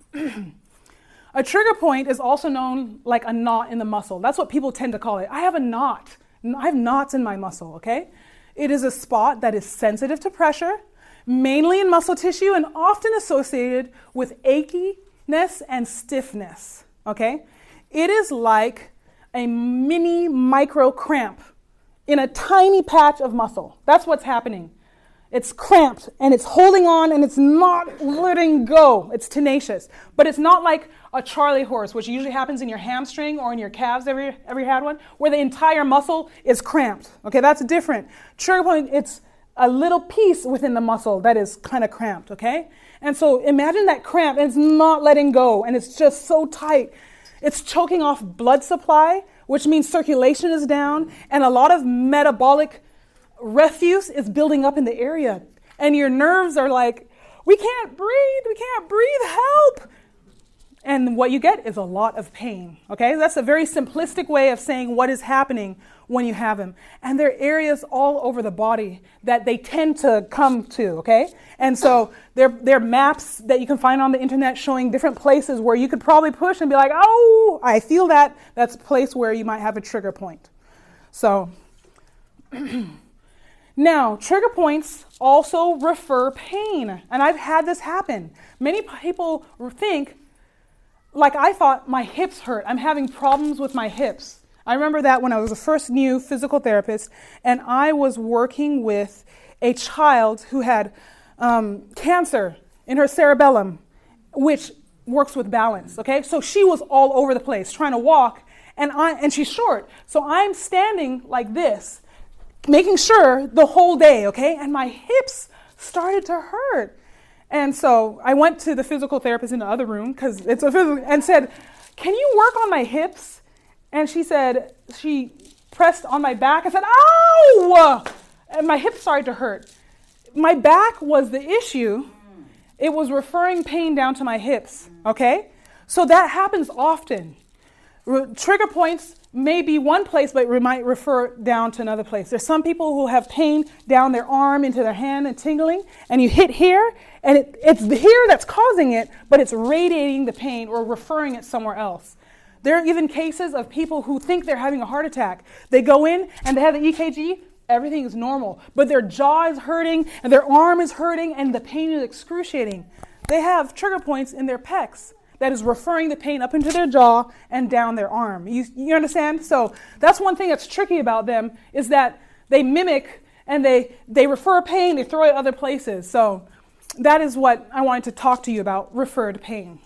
A trigger point is also known like a knot in the muscle. That's what people tend to call it. I have a knot. I have knots in my muscle, okay? It is a spot that is sensitive to pressure, mainly in muscle tissue, and often associated with achiness and stiffness, okay? It is like a mini micro cramp in a tiny patch of muscle. That's what's happening. It's cramped, and it's holding on, and it's not letting go. It's tenacious. But it's not like a Charlie horse, which usually happens in your hamstring or in your calves. Ever had one? Where the entire muscle is cramped. Okay, that's different. Trigger point, it's a little piece within the muscle that is kind of cramped, okay? And so imagine that cramp, and it's not letting go, and it's just so tight. It's choking off blood supply, which means circulation is down, and a lot of metabolic refuse is building up in the area, and your nerves are like, we can't breathe, help. And what you get is a lot of pain, okay? That's a very simplistic way of saying what is happening when you have them. And there are areas all over the body that they tend to come to, okay? And so there are maps that you can find on the internet showing different places where you could probably push and be like, oh, I feel that. That's a place where you might have a trigger point. So now, trigger points also refer pain, and I've had this happen. Many people think, like I thought, my hips hurt. I'm having problems with my hips. I remember that when I was a first new physical therapist, and I was working with a child who had cancer in her cerebellum, which works with balance, okay? So she was all over the place trying to walk, and she's short. So I'm standing like this, making sure the whole day, okay? And my hips started to hurt. And so I went to the physical therapist in the other room, because it's a physical, and said, can you work on my hips? And she said, she pressed on my back and said, ow! And my hips started to hurt. My back was the issue. It was referring pain down to my hips, okay? So that happens often. Trigger points may be one place, but it might refer down to another place. There's some people who have pain down their arm into their hand and tingling, and you hit here, and it's here that's causing it, but it's radiating the pain or referring it somewhere else. There are even cases of people who think they're having a heart attack. They go in and they have the EKG, everything is normal, but their jaw is hurting and their arm is hurting and the pain is excruciating. They have trigger points in their pecs that is referring the pain up into their jaw and down their arm. You understand? So that's one thing that's tricky about them, is that they mimic and they refer pain, they throw it other places. So that is what I wanted to talk to you about, referred pain.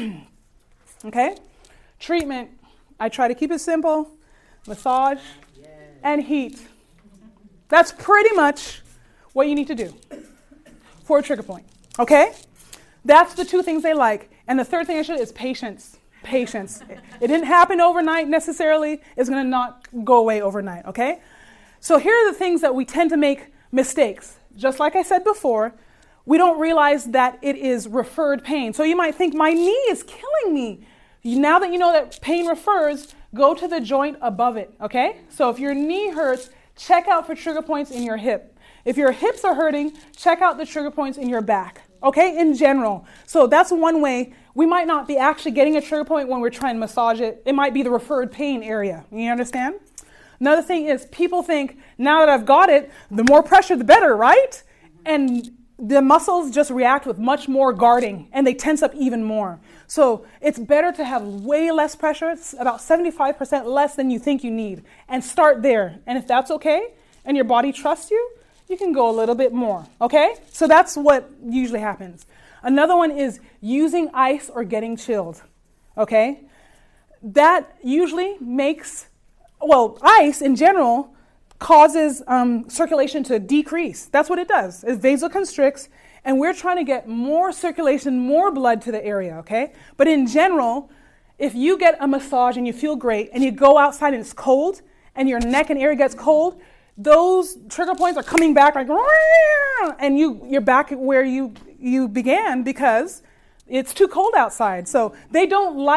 Okay? Treatment, I try to keep it simple. Massage and heat. That's pretty much what you need to do for a trigger point. Okay? That's the two things they like. And the third thing I should is patience. Patience. It didn't happen overnight necessarily. It's going to not go away overnight. Okay? So here are the things that we tend to make mistakes. Just like I said before, we don't realize that it is referred pain. So you might think, my knee is killing me. Now that you know that pain refers, go to the joint above it, okay? So if your knee hurts, check out for trigger points in your hip. If your hips are hurting, check out the trigger points in your back, okay, in general. So that's one way. We might not be actually getting a trigger point when we're trying to massage it. It might be the referred pain area. You understand? Another thing is people think, now that I've got it, the more pressure, the better, right? And the muscles just react with much more guarding, and they tense up even more. So it's better to have way less pressure. It's about 75% less than you think you need. And start there. And if that's okay, and your body trusts you, you can go a little bit more. Okay? So that's what usually happens. Another one is using ice or getting chilled. Okay? That usually makes, ice in general causes circulation to decrease. That's what it does. It vasoconstricts, and we're trying to get more circulation, more blood to the area, okay? But in general, if you get a massage and you feel great, and you go outside and it's cold, and your neck and area gets cold, those trigger points are coming back like, and you're back where you began because it's too cold outside. So they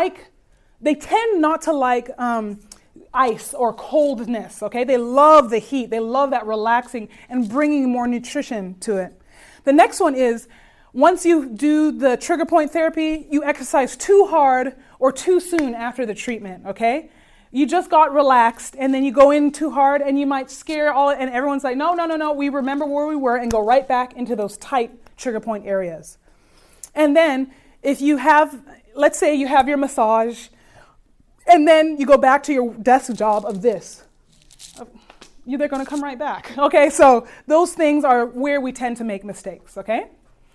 tend not to like ice or coldness, okay? They love the heat. They love that relaxing and bringing more nutrition to it. The next one is, once you do the trigger point therapy, you exercise too hard or too soon after the treatment, okay? You just got relaxed and then you go in too hard and you might scare and everyone's like, no, we remember where we were, and go right back into those tight trigger point areas. And then if you have, let's say you have your massage, and then you go back to your desk job of this. They're going to come right back. Okay, so those things are where we tend to make mistakes, okay?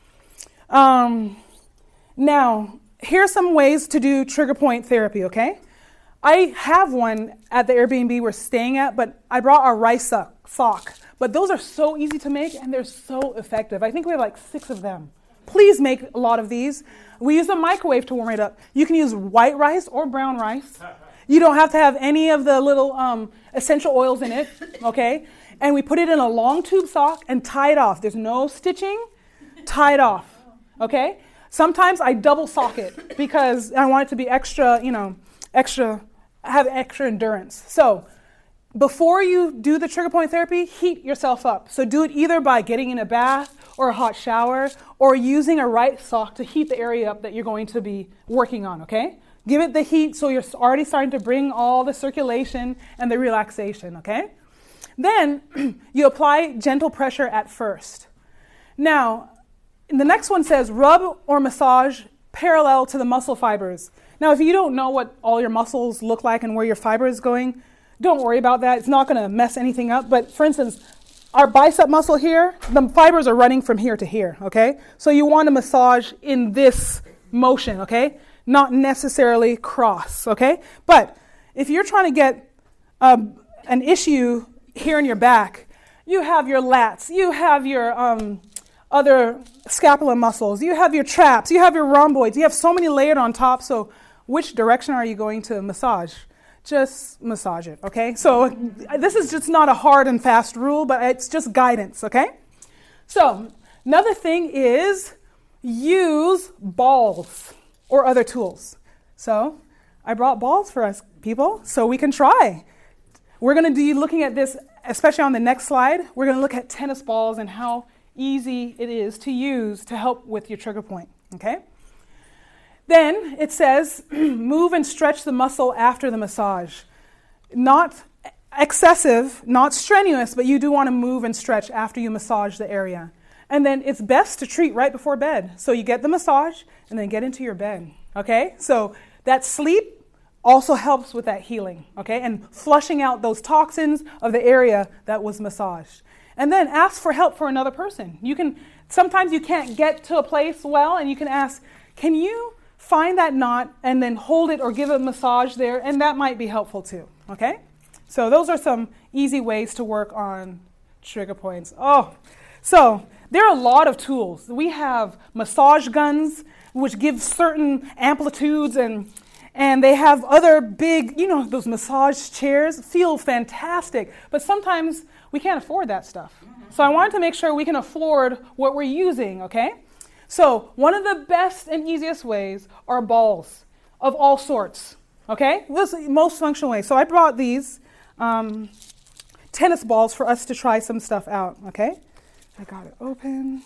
Now, here's some ways to do trigger point therapy, okay? I have one at the Airbnb we're staying at, but I brought a rice sock. But those are so easy to make, and they're so effective. I think we have like 6 of them. Please make a lot of these. We use a microwave to warm it up. You can use white rice or brown rice. You don't have to have any of the little essential oils in it, okay? And we put it in a long tube sock and tie it off. There's no stitching. Tie it off, okay? Sometimes I double sock it because I want it to be extra, have extra endurance. So before you do the trigger point therapy, heat yourself up. So do it either by getting in a bath or a hot shower or using a rice sock to heat the area up that you're going to be working on, okay? Give it the heat so you're already starting to bring all the circulation and the relaxation, okay? Then you apply gentle pressure at first. Now, the next one says rub or massage parallel to the muscle fibers. Now, if you don't know what all your muscles look like and where your fiber is going, don't worry about that. It's not going to mess anything up. But for instance, our bicep muscle here, the fibers are running from here to here, okay? So you want to massage in this motion, okay? Not necessarily cross, okay? But if you're trying to get an issue here in your back, you have your lats, you have your other scapula muscles, you have your traps, you have your rhomboids, you have so many layered on top, so which direction are you going to massage? Just massage it, okay? So this is just not a hard and fast rule, but it's just guidance, okay? So another thing is use balls or other tools. So I brought balls for us, people, so we can try. We're going to be looking at this, especially on the next slide. We're going to look at tennis balls and how easy it is to use to help with your trigger point, okay? Then it says, move and stretch the muscle after the massage. Not excessive, not strenuous, but you do want to move and stretch after you massage the area. And then it's best to treat right before bed. So you get the massage and then get into your bed, okay? So that sleep also helps with that healing, okay? And flushing out those toxins of the area that was massaged. And then ask for help for another person. Sometimes you can't get to a place well, and you can ask, can you find that knot and then hold it or give a massage there? And that might be helpful too, okay? So those are some easy ways to work on trigger points. So there are a lot of tools. We have massage guns, which give certain amplitudes, and they have other big, those massage chairs feel fantastic, but sometimes we can't afford that stuff. So I wanted to make sure we can afford what we're using, okay? So one of the best and easiest ways are balls of all sorts, okay? This is the most functional way. So I brought these tennis balls for us to try some stuff out, okay? I got it open.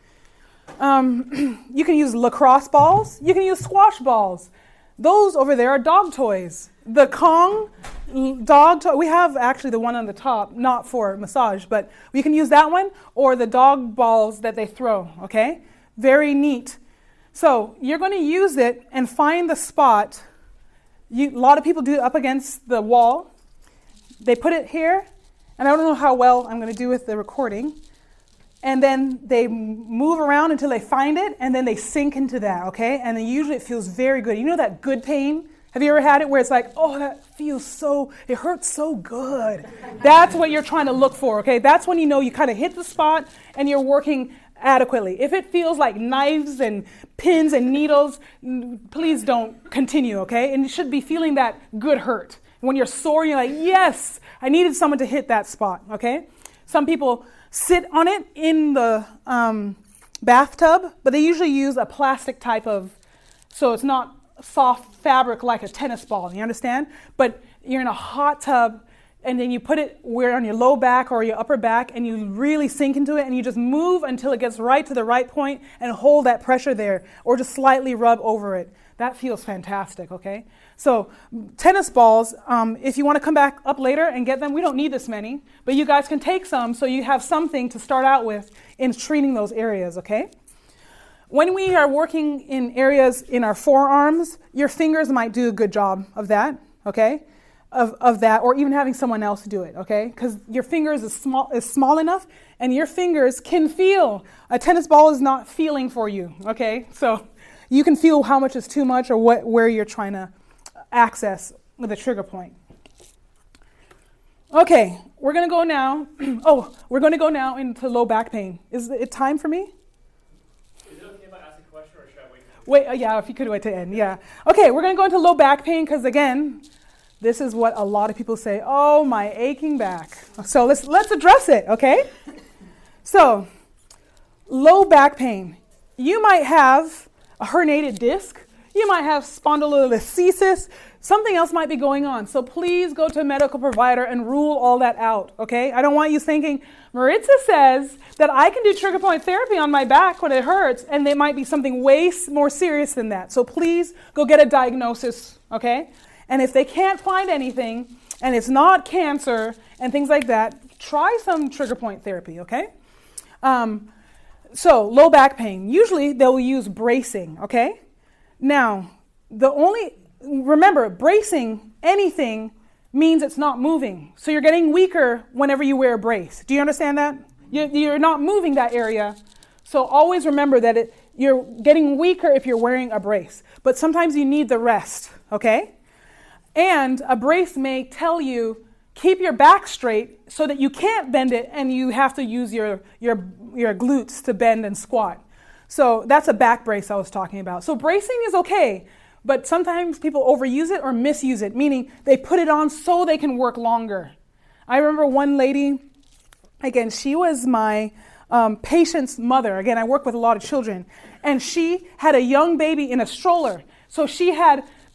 You can use lacrosse balls. You can use squash balls. Those over there are dog toys. The Kong dog toy, we have actually the one on the top, not for massage, but we can use that one or the dog balls that they throw, okay? Very neat. So you're going to use it and find the spot. A lot of people do it up against the wall. They put it here, and I don't know how well I'm going to do with the recording. And then they move around until they find it, and then they sink into that, okay? And then usually it feels very good. You know that good pain? Have you ever had it where it's like, oh, that feels so, it hurts so good. That's what you're trying to look for, okay? That's when you know you kind of hit the spot and you're working adequately. If it feels like knives and pins and needles, please don't continue, okay? And you should be feeling that good hurt. When you're sore, you're like, yes, I needed someone to hit that spot, okay? Some people sit on it in the bathtub, but they usually use a plastic type of, so it's not soft fabric like a tennis ball, you understand? But you're in a hot tub, and then you put it where on your low back or your upper back, and you really sink into it, and you just move until it gets right to the right point and hold that pressure there, or just slightly rub over it. That feels fantastic, okay? So tennis balls, if you want to come back up later and get them, we don't need this many, but you guys can take some so you have something to start out with in treating those areas, okay? When we are working in areas in our forearms, your fingers might do a good job of that, okay? Of that, or even having someone else do it, okay? Because your fingers is small enough, and your fingers can feel. A tennis ball is not feeling for you, okay? So you can feel how much is too much or where you're trying to access with a trigger point. Okay, we're going to go now. We're going to go now into low back pain. Is it time for me? Is it okay if I ask a question, or should I wait? Wait, yeah, if you could wait to end, yeah. Okay, we're going to go into low back pain because, again, this is what a lot of people say, oh, my aching back. So let's address it, okay? So, low back pain. You might have a herniated disc. You might have spondylolisthesis. Something else might be going on. So please go to a medical provider and rule all that out, okay? I don't want you thinking, Maritza says that I can do trigger point therapy on my back when it hurts, and there might be something way more serious than that. So please go get a diagnosis, okay? And if they can't find anything, and it's not cancer and things like that, try some trigger point therapy, okay? So low back pain. Usually they'll use bracing, okay? Now, remember, bracing anything means it's not moving. So you're getting weaker whenever you wear a brace. Do you understand that? You're not moving that area. So always remember that you're getting weaker if you're wearing a brace. But sometimes you need the rest, okay? And a brace may tell you, keep your back straight so that you can't bend it and you have to use your glutes to bend and squat. So that's a back brace I was talking about. So bracing is okay, but sometimes people overuse it or misuse it, meaning they put it on so they can work longer. I remember one lady, again, she was my patient's mother. Again, I work with a lot of children. And she had a young baby in a stroller. So she had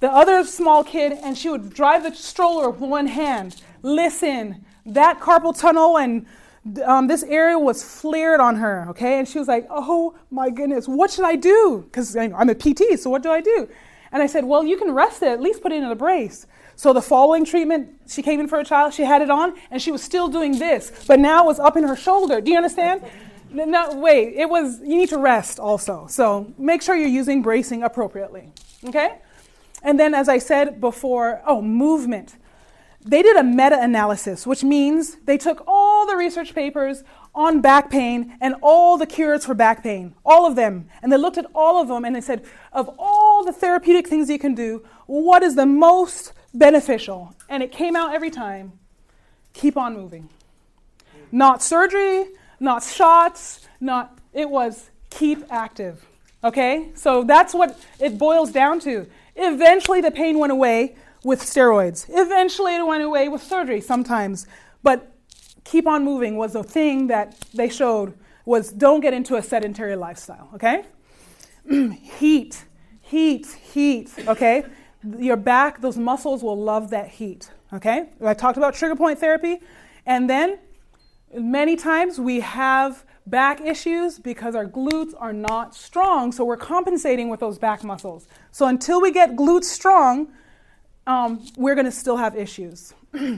the other small kid, and she would drive the stroller with one hand. Listen, that carpal tunnel and this area was flared on her, okay? And she was like, oh my goodness, what should I do? Because I'm a PT, so what do I do? And I said, well, you can rest it, at least put it in a brace. So the following treatment, she came in for a child, she had it on, and she was still doing this, but now it was up in her shoulder. Do you understand? No, wait, you need to rest also. So make sure you're using bracing appropriately, okay? And then as I said before, movement. They did a meta-analysis, which means they took all the research papers on back pain and all the cures for back pain, all of them. And they looked at all of them and they said, of all the therapeutic things you can do, what is the most beneficial? And it came out every time, keep on moving. Not surgery, not shots, it was keep active, okay? So that's what it boils down to. Eventually the pain went away with steroids. Eventually it went away with surgery sometimes. But keep on moving was the thing that they showed was don't get into a sedentary lifestyle, okay? Heat, okay? Your back, those muscles will love that heat, okay? I talked about trigger point therapy. And then many times we have back issues because our glutes are not strong, so we're compensating with those back muscles. So until we get glutes strong, we're going to still have issues.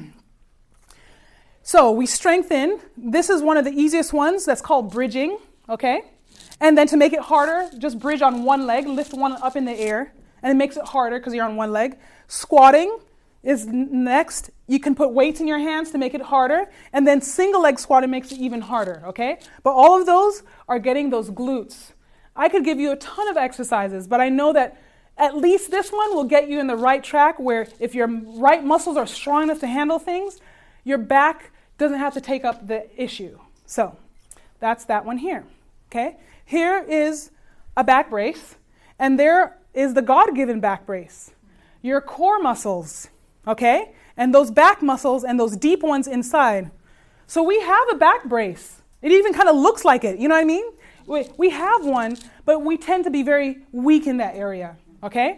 So we strengthen. This is one of the easiest ones. That's called bridging, okay? And then to make it harder, just bridge on one leg, lift one up in the air, and it makes it harder because you're on one leg. Squatting is next. You can put weights in your hands to make it harder, and then single leg squatting makes it even harder, okay? But all of those are getting those glutes. I could give you a ton of exercises, but I know that at least this one will get you in the right track where if your right muscles are strong enough to handle things, your back doesn't have to take up the issue. So that's that one here, okay? Here is a back brace, and there is the God-given back brace. Your core muscles, okay? And those back muscles and those deep ones inside. So we have a back brace. It even kind of looks like it, you know what I mean? We have one, but we tend to be very weak in that area. Okay?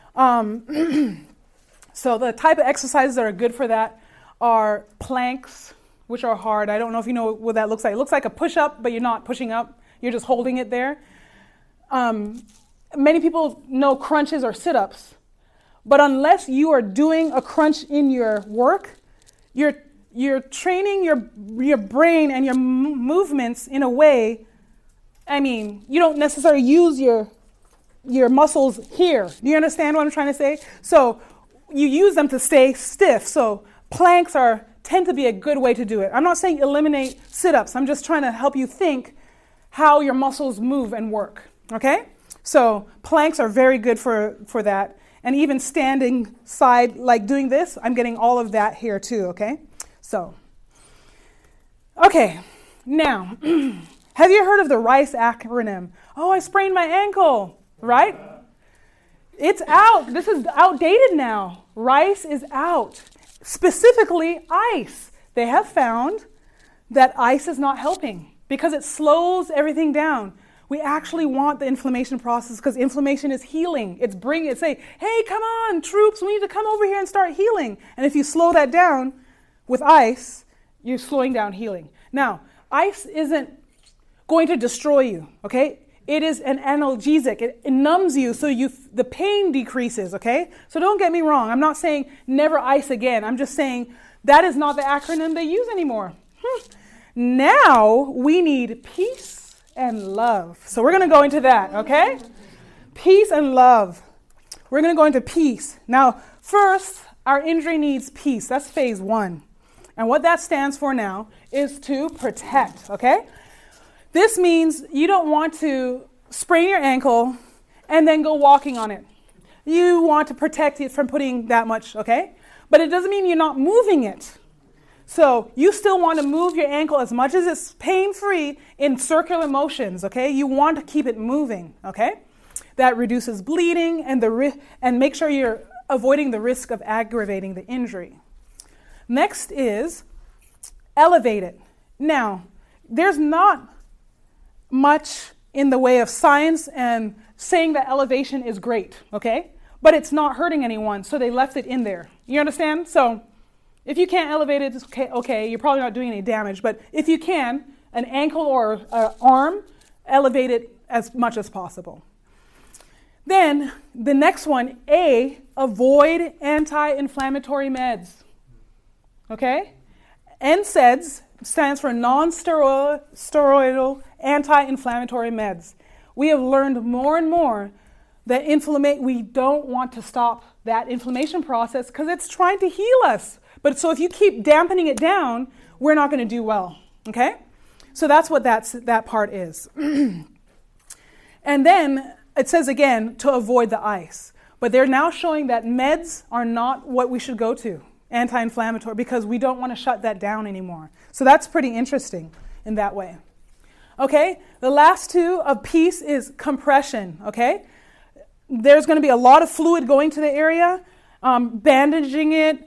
So the type of exercises that are good for that are planks, which are hard. I don't know if you know what that looks like. It looks like a push-up, but you're not pushing up. You're just holding it there. Many people know crunches or sit-ups. But unless you are doing a crunch in your work, you're training your brain and your movements in a way, you don't necessarily use your muscles here. Do you understand what I'm trying to say? So you use them to stay stiff. So planks tend to be a good way to do it. I'm not saying eliminate sit-ups. I'm just trying to help you think how your muscles move and work. Okay? So planks are very good for that. And even standing side, like doing this, I'm getting all of that here too, okay? So, okay, now, have you heard of the RICE acronym? Oh, I sprained my ankle, right? It's out. This is outdated now. RICE is out. Specifically, ice. They have found that ice is not helping because it slows everything down. We actually want the inflammation process because inflammation is healing. It's say, hey, come on, troops, we need to come over here and start healing. And if you slow that down with ice, you're slowing down healing. Now, ice isn't going to destroy you, okay? It is an analgesic. It numbs you so the pain decreases, okay? So don't get me wrong. I'm not saying never ice again. I'm just saying that is not the acronym they use anymore. Now we need peace and love. So we're going to go into that, okay? Peace and love. We're going to go into peace. Now, first, our injury needs peace. That's phase 1. And what that stands for now is to protect, okay? This means you don't want to sprain your ankle and then go walking on it. You want to protect it from putting that much, okay? But it doesn't mean you're not moving it. So you still want to move your ankle as much as it's pain-free in circular motions, okay? You want to keep it moving, okay? That reduces bleeding and make sure you're avoiding the risk of aggravating the injury. Next is elevate it. Now, there's not much in the way of science and saying that elevation is great, okay? but it's not hurting anyone, so they left it in there. You understand? So if you can't elevate it, it's okay, you're probably not doing any damage, but if you can, an ankle or arm, elevate it as much as possible. Then the next one, A, avoid anti-inflammatory meds. Okay? NSAIDs stands for non-steroidal anti-inflammatory meds. We have learned more and more that we don't want to stop that inflammation process because it's trying to heal us. But so if you keep dampening it down, we're not going to do well. Okay? So that's what that part is. And then it says again to avoid the ice. But they're now showing that meds are not what we should go to, anti-inflammatory, because we don't want to shut that down anymore. So that's pretty interesting in that way. Okay, the last two of peace is compression. Okay, there's going to be a lot of fluid going to the area. Bandaging it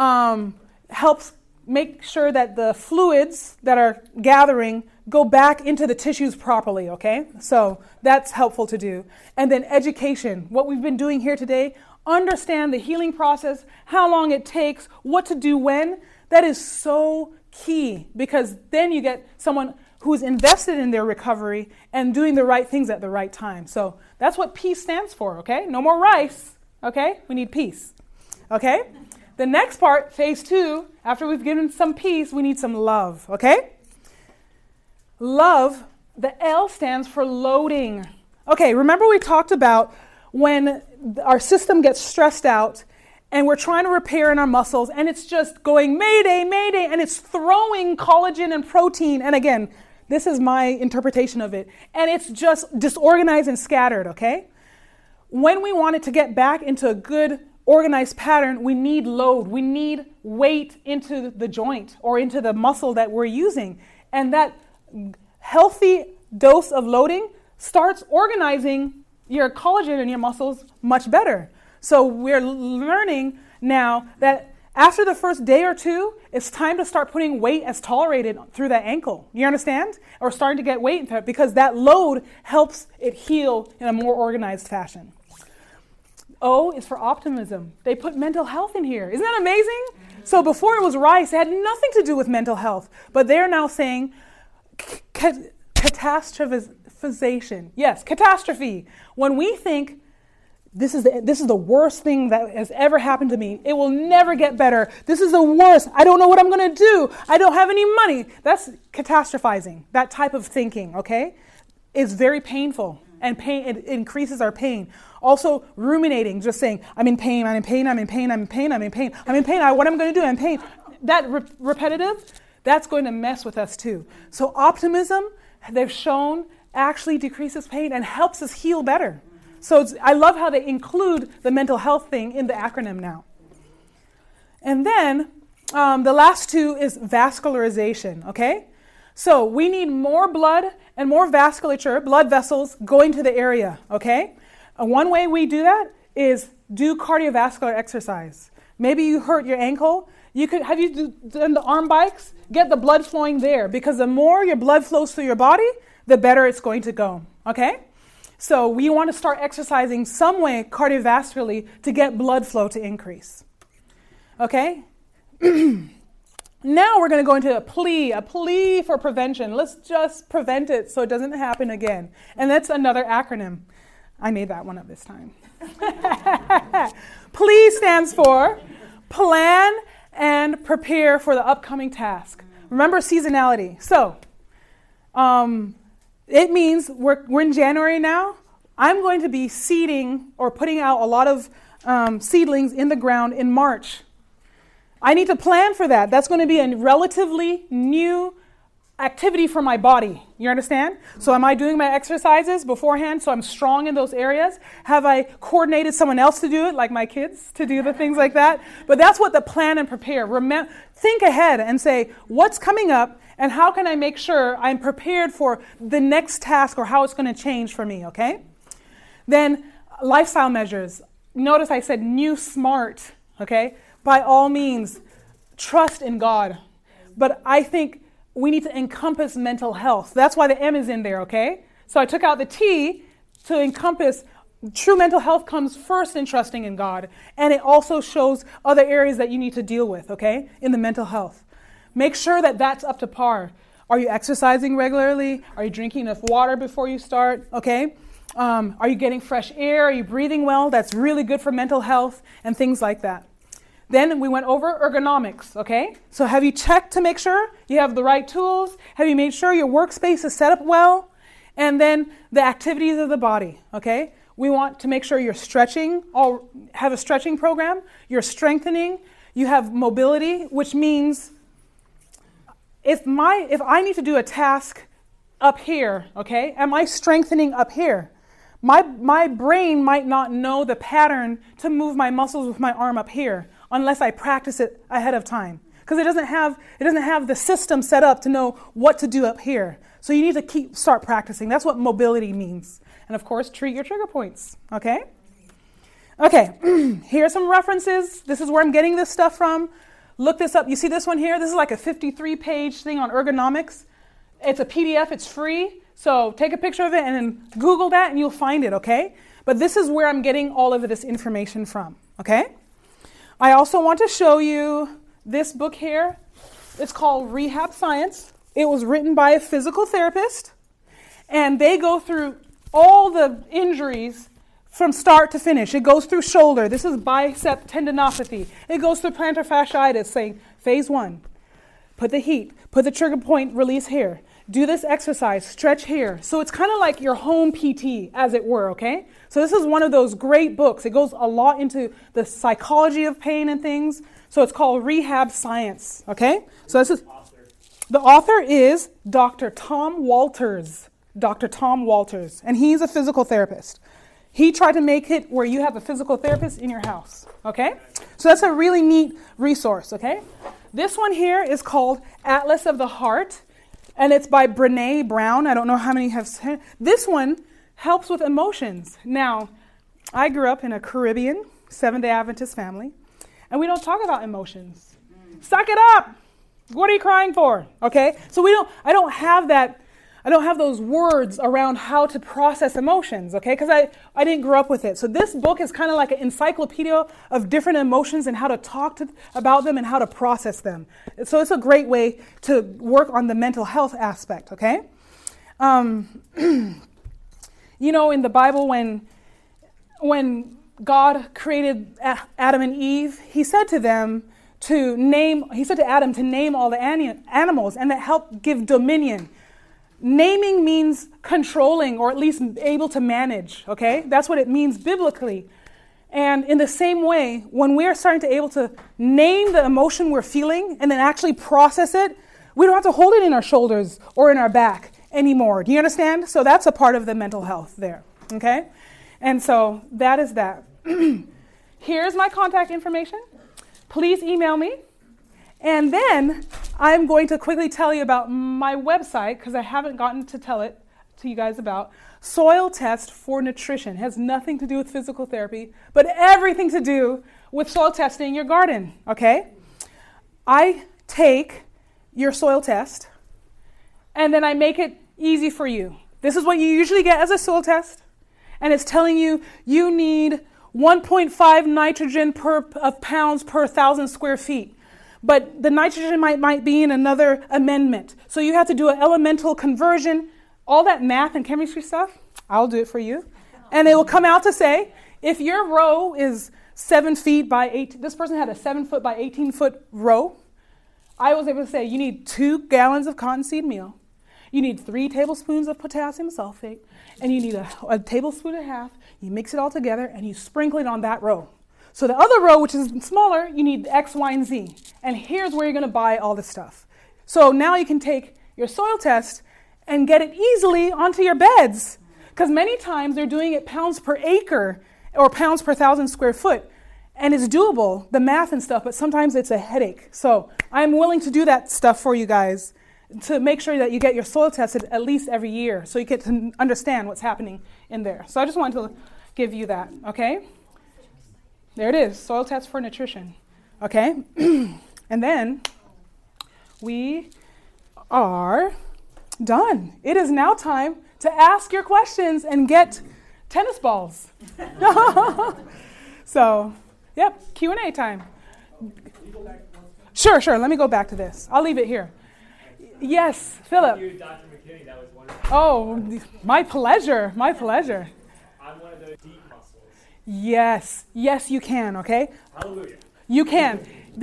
helps make sure that the fluids that are gathering go back into the tissues properly, okay? So that's helpful to do. And then education, what we've been doing here today, understand the healing process, how long it takes, what to do when. That is so key because then you get someone who's invested in their recovery and doing the right things at the right time. So that's what peace stands for, okay? No more rice, okay? We need peace, okay? The next part, phase 2, after we've given some peace, we need some love, okay? Love, the L stands for loading. Okay, remember we talked about when our system gets stressed out and we're trying to repair in our muscles and it's just going mayday, mayday, and it's throwing collagen and protein. And again, this is my interpretation of it. And it's just disorganized and scattered, okay? When we want it to get back into a good organized pattern, we need load. We need weight into the joint or into the muscle that we're using. And that healthy dose of loading starts organizing your collagen in your muscles much better. So we're learning now that after the first day or two, it's time to start putting weight as tolerated through that ankle. You understand? Or starting to get weight into it because that load helps it heal in a more organized fashion. O is for optimism. They put mental health in here. Isn't that amazing? So before it was rice, it had nothing to do with mental health. But they're now saying catastrophization. Yes, catastrophe. When we think this is the worst thing that has ever happened to me, it will never get better. This is the worst. I don't know what I'm going to do. I don't have any money. That's catastrophizing. That type of thinking, okay, is very painful. And pain, it increases our pain. Also, ruminating, just saying, I'm in pain, I'm in pain, I'm in pain, I'm in pain, I'm in pain, I'm in pain, what am I going to do? I'm in pain. That repetitive, that's going to mess with us too. So optimism, they've shown, actually decreases pain and helps us heal better. So I love how they include the mental health thing in the acronym now. And then the last two is vascularization, okay? So we need more blood and more vasculature, blood vessels, going to the area, okay? One way we do that is do cardiovascular exercise. Maybe you hurt your ankle. Have you done the arm bikes? Get the blood flowing there because the more your blood flows through your body, the better it's going to go, okay? So we want to start exercising some way cardiovascularly to get blood flow to increase, okay? Now we're going to go into a plea for prevention. Let's just prevent it so it doesn't happen again. And that's another acronym. I made that one up this time. PLEA stands for plan and prepare for the upcoming task. Remember seasonality. So it means we're in January now. I'm going to be seeding or putting out a lot of seedlings in the ground in March. I need to plan for that. That's going to be a relatively new activity for my body. You understand? So am I doing my exercises beforehand so I'm strong in those areas? Have I coordinated someone else to do it, like my kids, to do the things like that? But that's what the plan and prepare. Think ahead and say, what's coming up and how can I make sure I'm prepared for the next task or how it's going to change for me, okay? Then lifestyle measures. Notice I said new smart, okay? By all means, trust in God. But I think we need to encompass mental health. That's why the M is in there, okay? So I took out the T to encompass true mental health comes first in trusting in God, and it also shows other areas that you need to deal with, okay, in the mental health. Make sure that that's up to par. Are you exercising regularly? Are you drinking enough water before you start, okay? Are you getting fresh air? Are you breathing well? That's really good for mental health and things like that. Then we went over ergonomics, okay? So have you checked to make sure you have the right tools? Have you made sure your workspace is set up well? And then the activities of the body, okay? We want to make sure you're stretching, or have a stretching program. You're strengthening. You have mobility, which means if I need to do a task up here, okay, am I strengthening up here? My brain might not know the pattern to move my muscles with my arm up here unless I practice it ahead of time, because it doesn't have the system set up to know what to do up here. So you need to start practicing. That's what mobility means. And of course, treat your trigger points, okay? Okay, here are some references. This is where I'm getting this stuff from. Look this up. You see this one here? This is like a 53-page thing on ergonomics. It's a PDF. It's free. So take a picture of it and then Google that and you'll find it, okay? But this is where I'm getting all of this information from, okay? I also want to show you this book here. It's called Rehab Science. It was written by a physical therapist, and they go through all the injuries from start to finish. It goes through shoulder. This is bicep tendinopathy. It goes through plantar fasciitis, saying phase 1, put the heat, put the trigger point release here, do this exercise, stretch here. So it's kind of like your home PT, as it were, okay? So this is one of those great books. It goes a lot into the psychology of pain and things. So it's called Rehab Science, okay? So this is, the author is Dr. Tom Walters. Dr. Tom Walters, and he's a physical therapist. He tried to make it where you have a physical therapist in your house, okay? So that's a really neat resource, okay? This one here is called Atlas of the Heart, and it's by Brené Brown. I don't know how many have seen. This one helps with emotions. Now, I grew up in a Caribbean Seventh-day Adventist family, and we don't talk about emotions. Suck it up! What are you crying for? Okay? So I don't have those words around how to process emotions, okay? Because I didn't grow up with it. So this book is kind of like an encyclopedia of different emotions and how to talk about them and how to process them. So it's a great way to work on the mental health aspect, okay? You know, in the Bible, when God created Adam and Eve, he said to Adam to name all the animals and that help give dominion. Naming means controlling, or at least able to manage, okay? That's what it means biblically. And in the same way, when we're starting to able to name the emotion we're feeling and then actually process it, we don't have to hold it in our shoulders or in our back anymore. Do you understand? So that's a part of the mental health there, okay? And so that is that. Here's my contact information. Please email me. And then I'm going to quickly tell you about my website, because I haven't gotten to tell it to you guys about. Soil Test for Nutrition. It has nothing to do with physical therapy, but everything to do with soil testing your garden, okay? I take your soil test, and then I make it easy for you. This is what you usually get as a soil test, and it's telling you you need 1.5 nitrogen pounds per 1,000 square feet. But the nitrogen might be in another amendment. So you have to do an elemental conversion, all that math and chemistry stuff, I'll do it for you. And it will come out to say, if your row is 7 feet by 8, this person had a 7 foot by 18 foot row, I was able to say, you need 2 gallons of cottonseed meal, you need 3 tablespoons of potassium sulfate, and you need a tablespoon and a half. You mix it all together and you sprinkle it on that row. So the other row, which is smaller, you need X, Y, and Z. And here's where you're going to buy all this stuff. So now you can take your soil test and get it easily onto your beds. Because many times they're doing it pounds per acre or pounds per 1,000 square foot. And it's doable, the math and stuff, but sometimes it's a headache. So I'm willing to do that stuff for you guys to make sure that you get your soil tested at least every year so you get to understand what's happening in there. So I just wanted to give you that, okay? There it is, Soil Test for Nutrition, okay? And then we are done. It is now time to ask your questions and get tennis balls. So, yep, Q&A time. Sure. Let me go back to this. I'll leave it here. Yes, Philip. Thank you, Dr. McKinney. That was wonderful. Oh, my pleasure. I'm one of those deep muscles. Yes, you can, okay? Hallelujah. You can.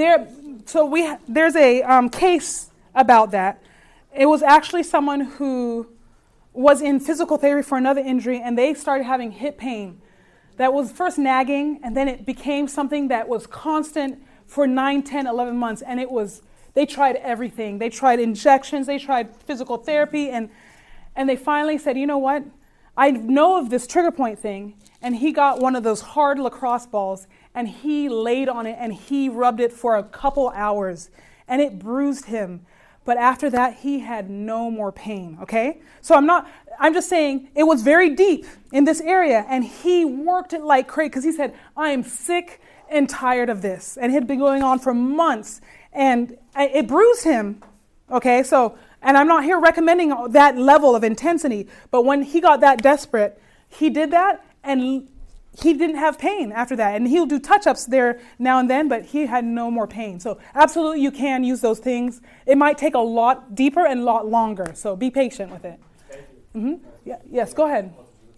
There's a case about that. It was actually someone who was in physical therapy for another injury, and they started having hip pain that was first nagging, and then it became something that was constant for 9, 10, 11 months, and they tried everything. They tried injections, they tried physical therapy, and they finally said, you know what? I know of this trigger point thing, and he got one of those hard lacrosse balls, and he laid on it, and he rubbed it for a couple hours, and it bruised him. But after that, he had no more pain, okay? So I'm just saying it was very deep in this area, and he worked it like crazy because he said, I am sick and tired of this. And it had been going on for months, and it bruised him, okay? So, and I'm not here recommending that level of intensity, but when he got that desperate, he did that, and he didn't have pain after that. And he'll do touch-ups there now and then, but he had no more pain. So absolutely you can use those things. It might take a lot deeper and a lot longer, so be patient with it. Thank you. Yeah, yes, go ahead.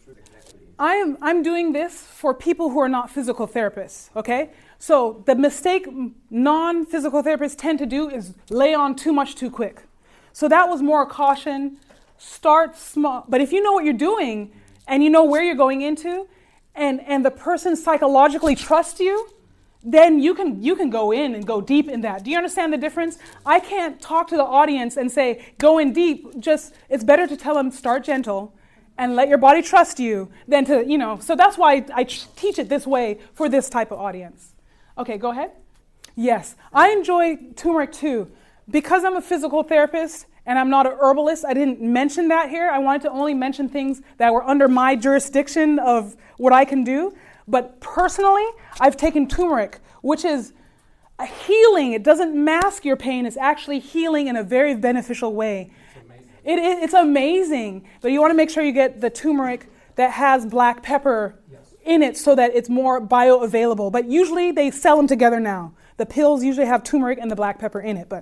I'm doing this for people who are not physical therapists, okay? So the mistake non-physical therapists tend to do is lay on too much too quick. So that was more caution. Start small. But if you know what you're doing and you know where you're going into, and the person psychologically trusts you, then you can go in and go deep in that. Do you understand the difference? I can't talk to the audience and say, go in deep. It's better to tell them, start gentle and let your body trust you than to, so that's why I teach it this way for this type of audience. Okay, go ahead. Yes, I enjoy turmeric too. Because I'm a physical therapist and I'm not a herbalist, I didn't mention that here. I wanted to only mention things that were under my jurisdiction of what I can do. But personally, I've taken turmeric, which is a healing. It doesn't mask your pain. It's actually healing in a very beneficial way. It's amazing. But you want to make sure you get the turmeric that has black pepper in it so that it's more bioavailable. But usually they sell them together now. The pills usually have turmeric and the black pepper in it.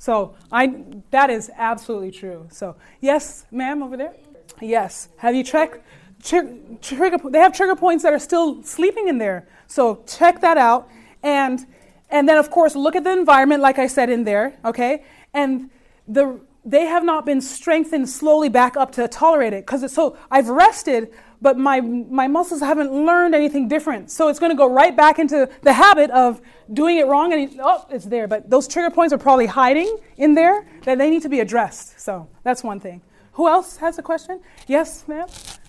That is absolutely true. So, yes, ma'am, over there? Yes. Have you checked? They have trigger points that are still sleeping in there. So check that out. And then, of course, look at the environment, like I said in there, okay? And they have not been strengthened slowly back up to tolerate it. So I've rested, but my muscles haven't learned anything different. So it's going to go right back into the habit of doing it wrong. And it's there. But those trigger points are probably hiding in there that they need to be addressed. So that's one thing. Who else has a question? Yes, ma'am?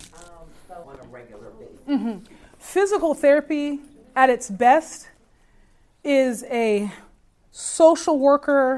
On a regular basis. Mm-hmm. Physical therapy at its best is a social worker.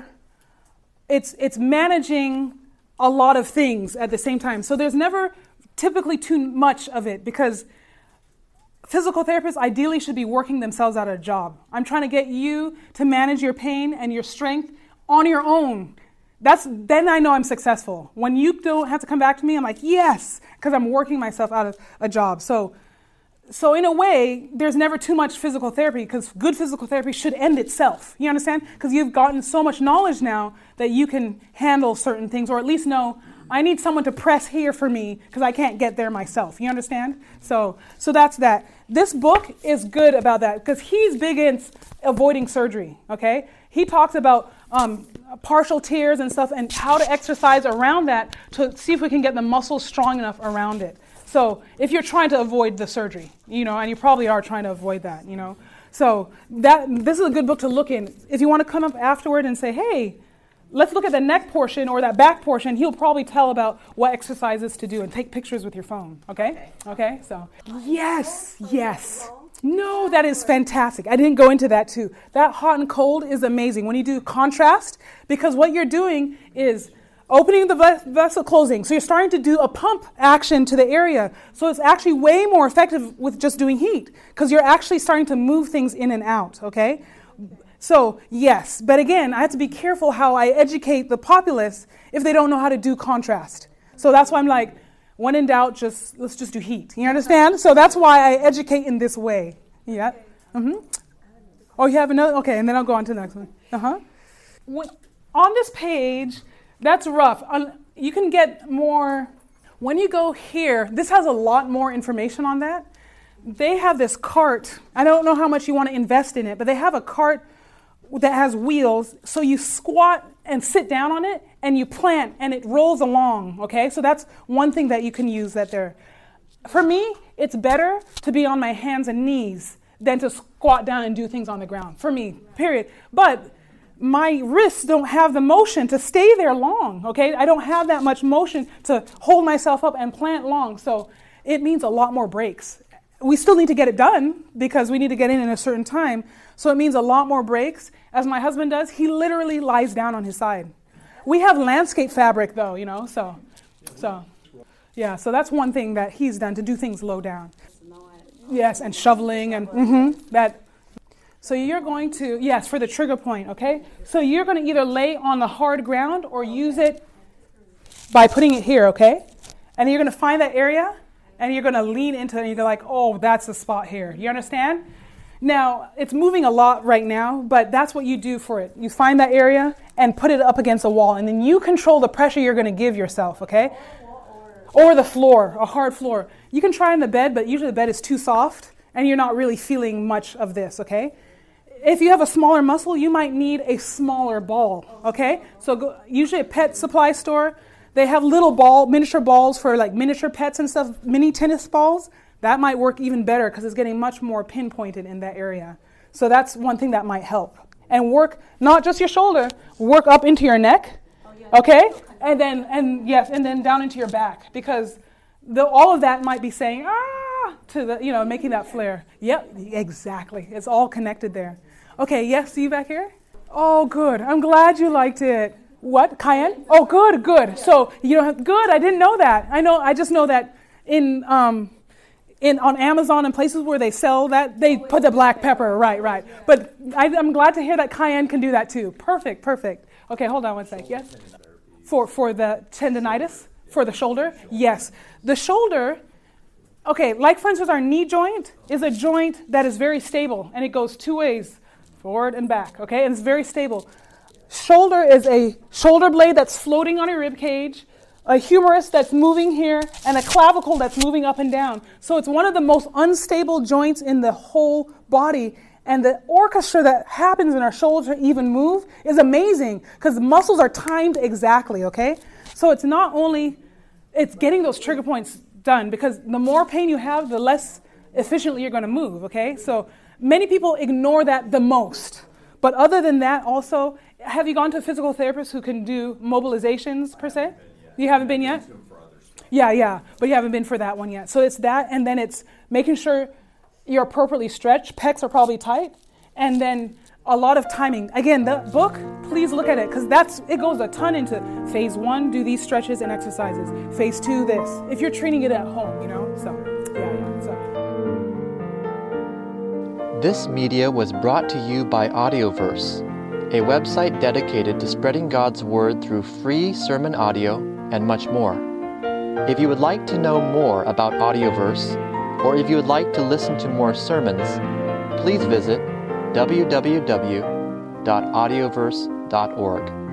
It's managing a lot of things at the same time. So there's never typically too much of it because physical therapists ideally should be working themselves out of a job. I'm trying to get you to manage your pain and your strength on your own. Then I know I'm successful. When you don't have to come back to me, I'm like, yes, because I'm working myself out of a job. So in a way, there's never too much physical therapy because good physical therapy should end itself. You understand? Because you've gotten so much knowledge now that you can handle certain things, or at least know, I need someone to press here for me because I can't get there myself. You understand? So that's that. This book is good about that because he's big in avoiding surgery, okay? He talks about partial tears and stuff and how to exercise around that to see if we can get the muscles strong enough around it. So if you're trying to avoid the surgery, and you probably are trying to avoid that, So this is a good book to look in. If you want to come up afterward and say, hey, let's look at the neck portion or that back portion, he'll probably tell about what exercises to do and take pictures with your phone, okay? Okay, so yes. No, that is fantastic. I didn't go into that too. That hot and cold is amazing when you do contrast because what you're doing is opening the vessel, closing. So you're starting to do a pump action to the area. So it's actually way more effective with just doing heat because you're actually starting to move things in and out, okay? So yes, but again, I have to be careful how I educate the populace if they don't know how to do contrast. So that's why I'm like, When in doubt, let's just do heat. You understand? So that's why I educate in this way. Yeah. Mm-hmm. Oh, you have another? Okay, and then I'll go on to the next one. Uh-huh. On this page, that's rough. You can get more. When you go here, this has a lot more information on that. They have this cart. I don't know how much you want to invest in it, but they have a cart that has wheels. So you squat and sit down on it, and you plant, and it rolls along, okay? So that's one thing that you can use that there. For me, it's better to be on my hands and knees than to squat down and do things on the ground. For me, period. But my wrists don't have the motion to stay there long, okay? I don't have that much motion to hold myself up and plant long. So it means a lot more breaks. We still need to get it done because we need to get in a certain time. So it means a lot more breaks. As my husband does, he literally lies down on his side. We have landscape fabric though, so yeah, so that's one thing that he's done to do things low down. Yes, and shoveling and that. So you're going to, yes, for the trigger point, okay? So you're going to either lay on the hard ground or use it by putting it here, okay? And you're going to find that area and you're going to lean into it and you're like, oh, that's the spot here. You understand? Now, it's moving a lot right now, but that's what you do for it. You find that area and put it up against a wall, and then you control the pressure you're going to give yourself, okay? Or the floor, a hard floor. You can try in the bed, but usually the bed is too soft and you're not really feeling much of this, okay? If you have a smaller muscle, you might need a smaller ball, okay? So usually a pet supply store, they have miniature balls for like miniature pets and stuff, mini tennis balls. That might work even better because it's getting much more pinpointed in that area. So that's one thing that might help. And work not just your shoulder, work up into your neck, okay? And then down into your back because all of that might be saying, to the, making that flare. Yep, exactly. It's all connected there. Okay, yes, see you back here? Oh, good. I'm glad you liked it. What, cayenne? Oh, good. So, good, I didn't know that. I just know that on Amazon and places where they sell that, they put the black pepper, right. But I'm glad to hear that cayenne can do that too. Perfect. Okay, hold on one sec. Yes? For the tendonitis, for the shoulder? Yes. The shoulder, okay, like for instance, our knee joint is a joint that is very stable, and it goes two ways, forward and back, okay? And it's very stable. Shoulder is a shoulder blade that's floating on your rib cage, a humerus that's moving here, and a clavicle that's moving up and down. So it's one of the most unstable joints in the whole body. And the orchestra that happens in our shoulders to even move is amazing because the muscles are timed exactly, okay? So it's not only, it's getting those trigger points done because the more pain you have, the less efficiently you're going to move, okay? So many people ignore that the most. But other than that also, have you gone to a physical therapist who can do mobilizations per se? You haven't been yet? Yeah, but you haven't been for that one yet. So it's that, and then it's making sure you're appropriately stretched. Pecs are probably tight. And then a lot of timing. Again, the book, please look at it because it goes a ton into phase 1, do these stretches and exercises. Phase 2, this. If you're treating it at home, So, yeah. So. This media was brought to you by Audioverse, a website dedicated to spreading God's Word through free sermon audio and much more. If you would like to know more about Audioverse, or if you would like to listen to more sermons, please visit www.audioverse.org.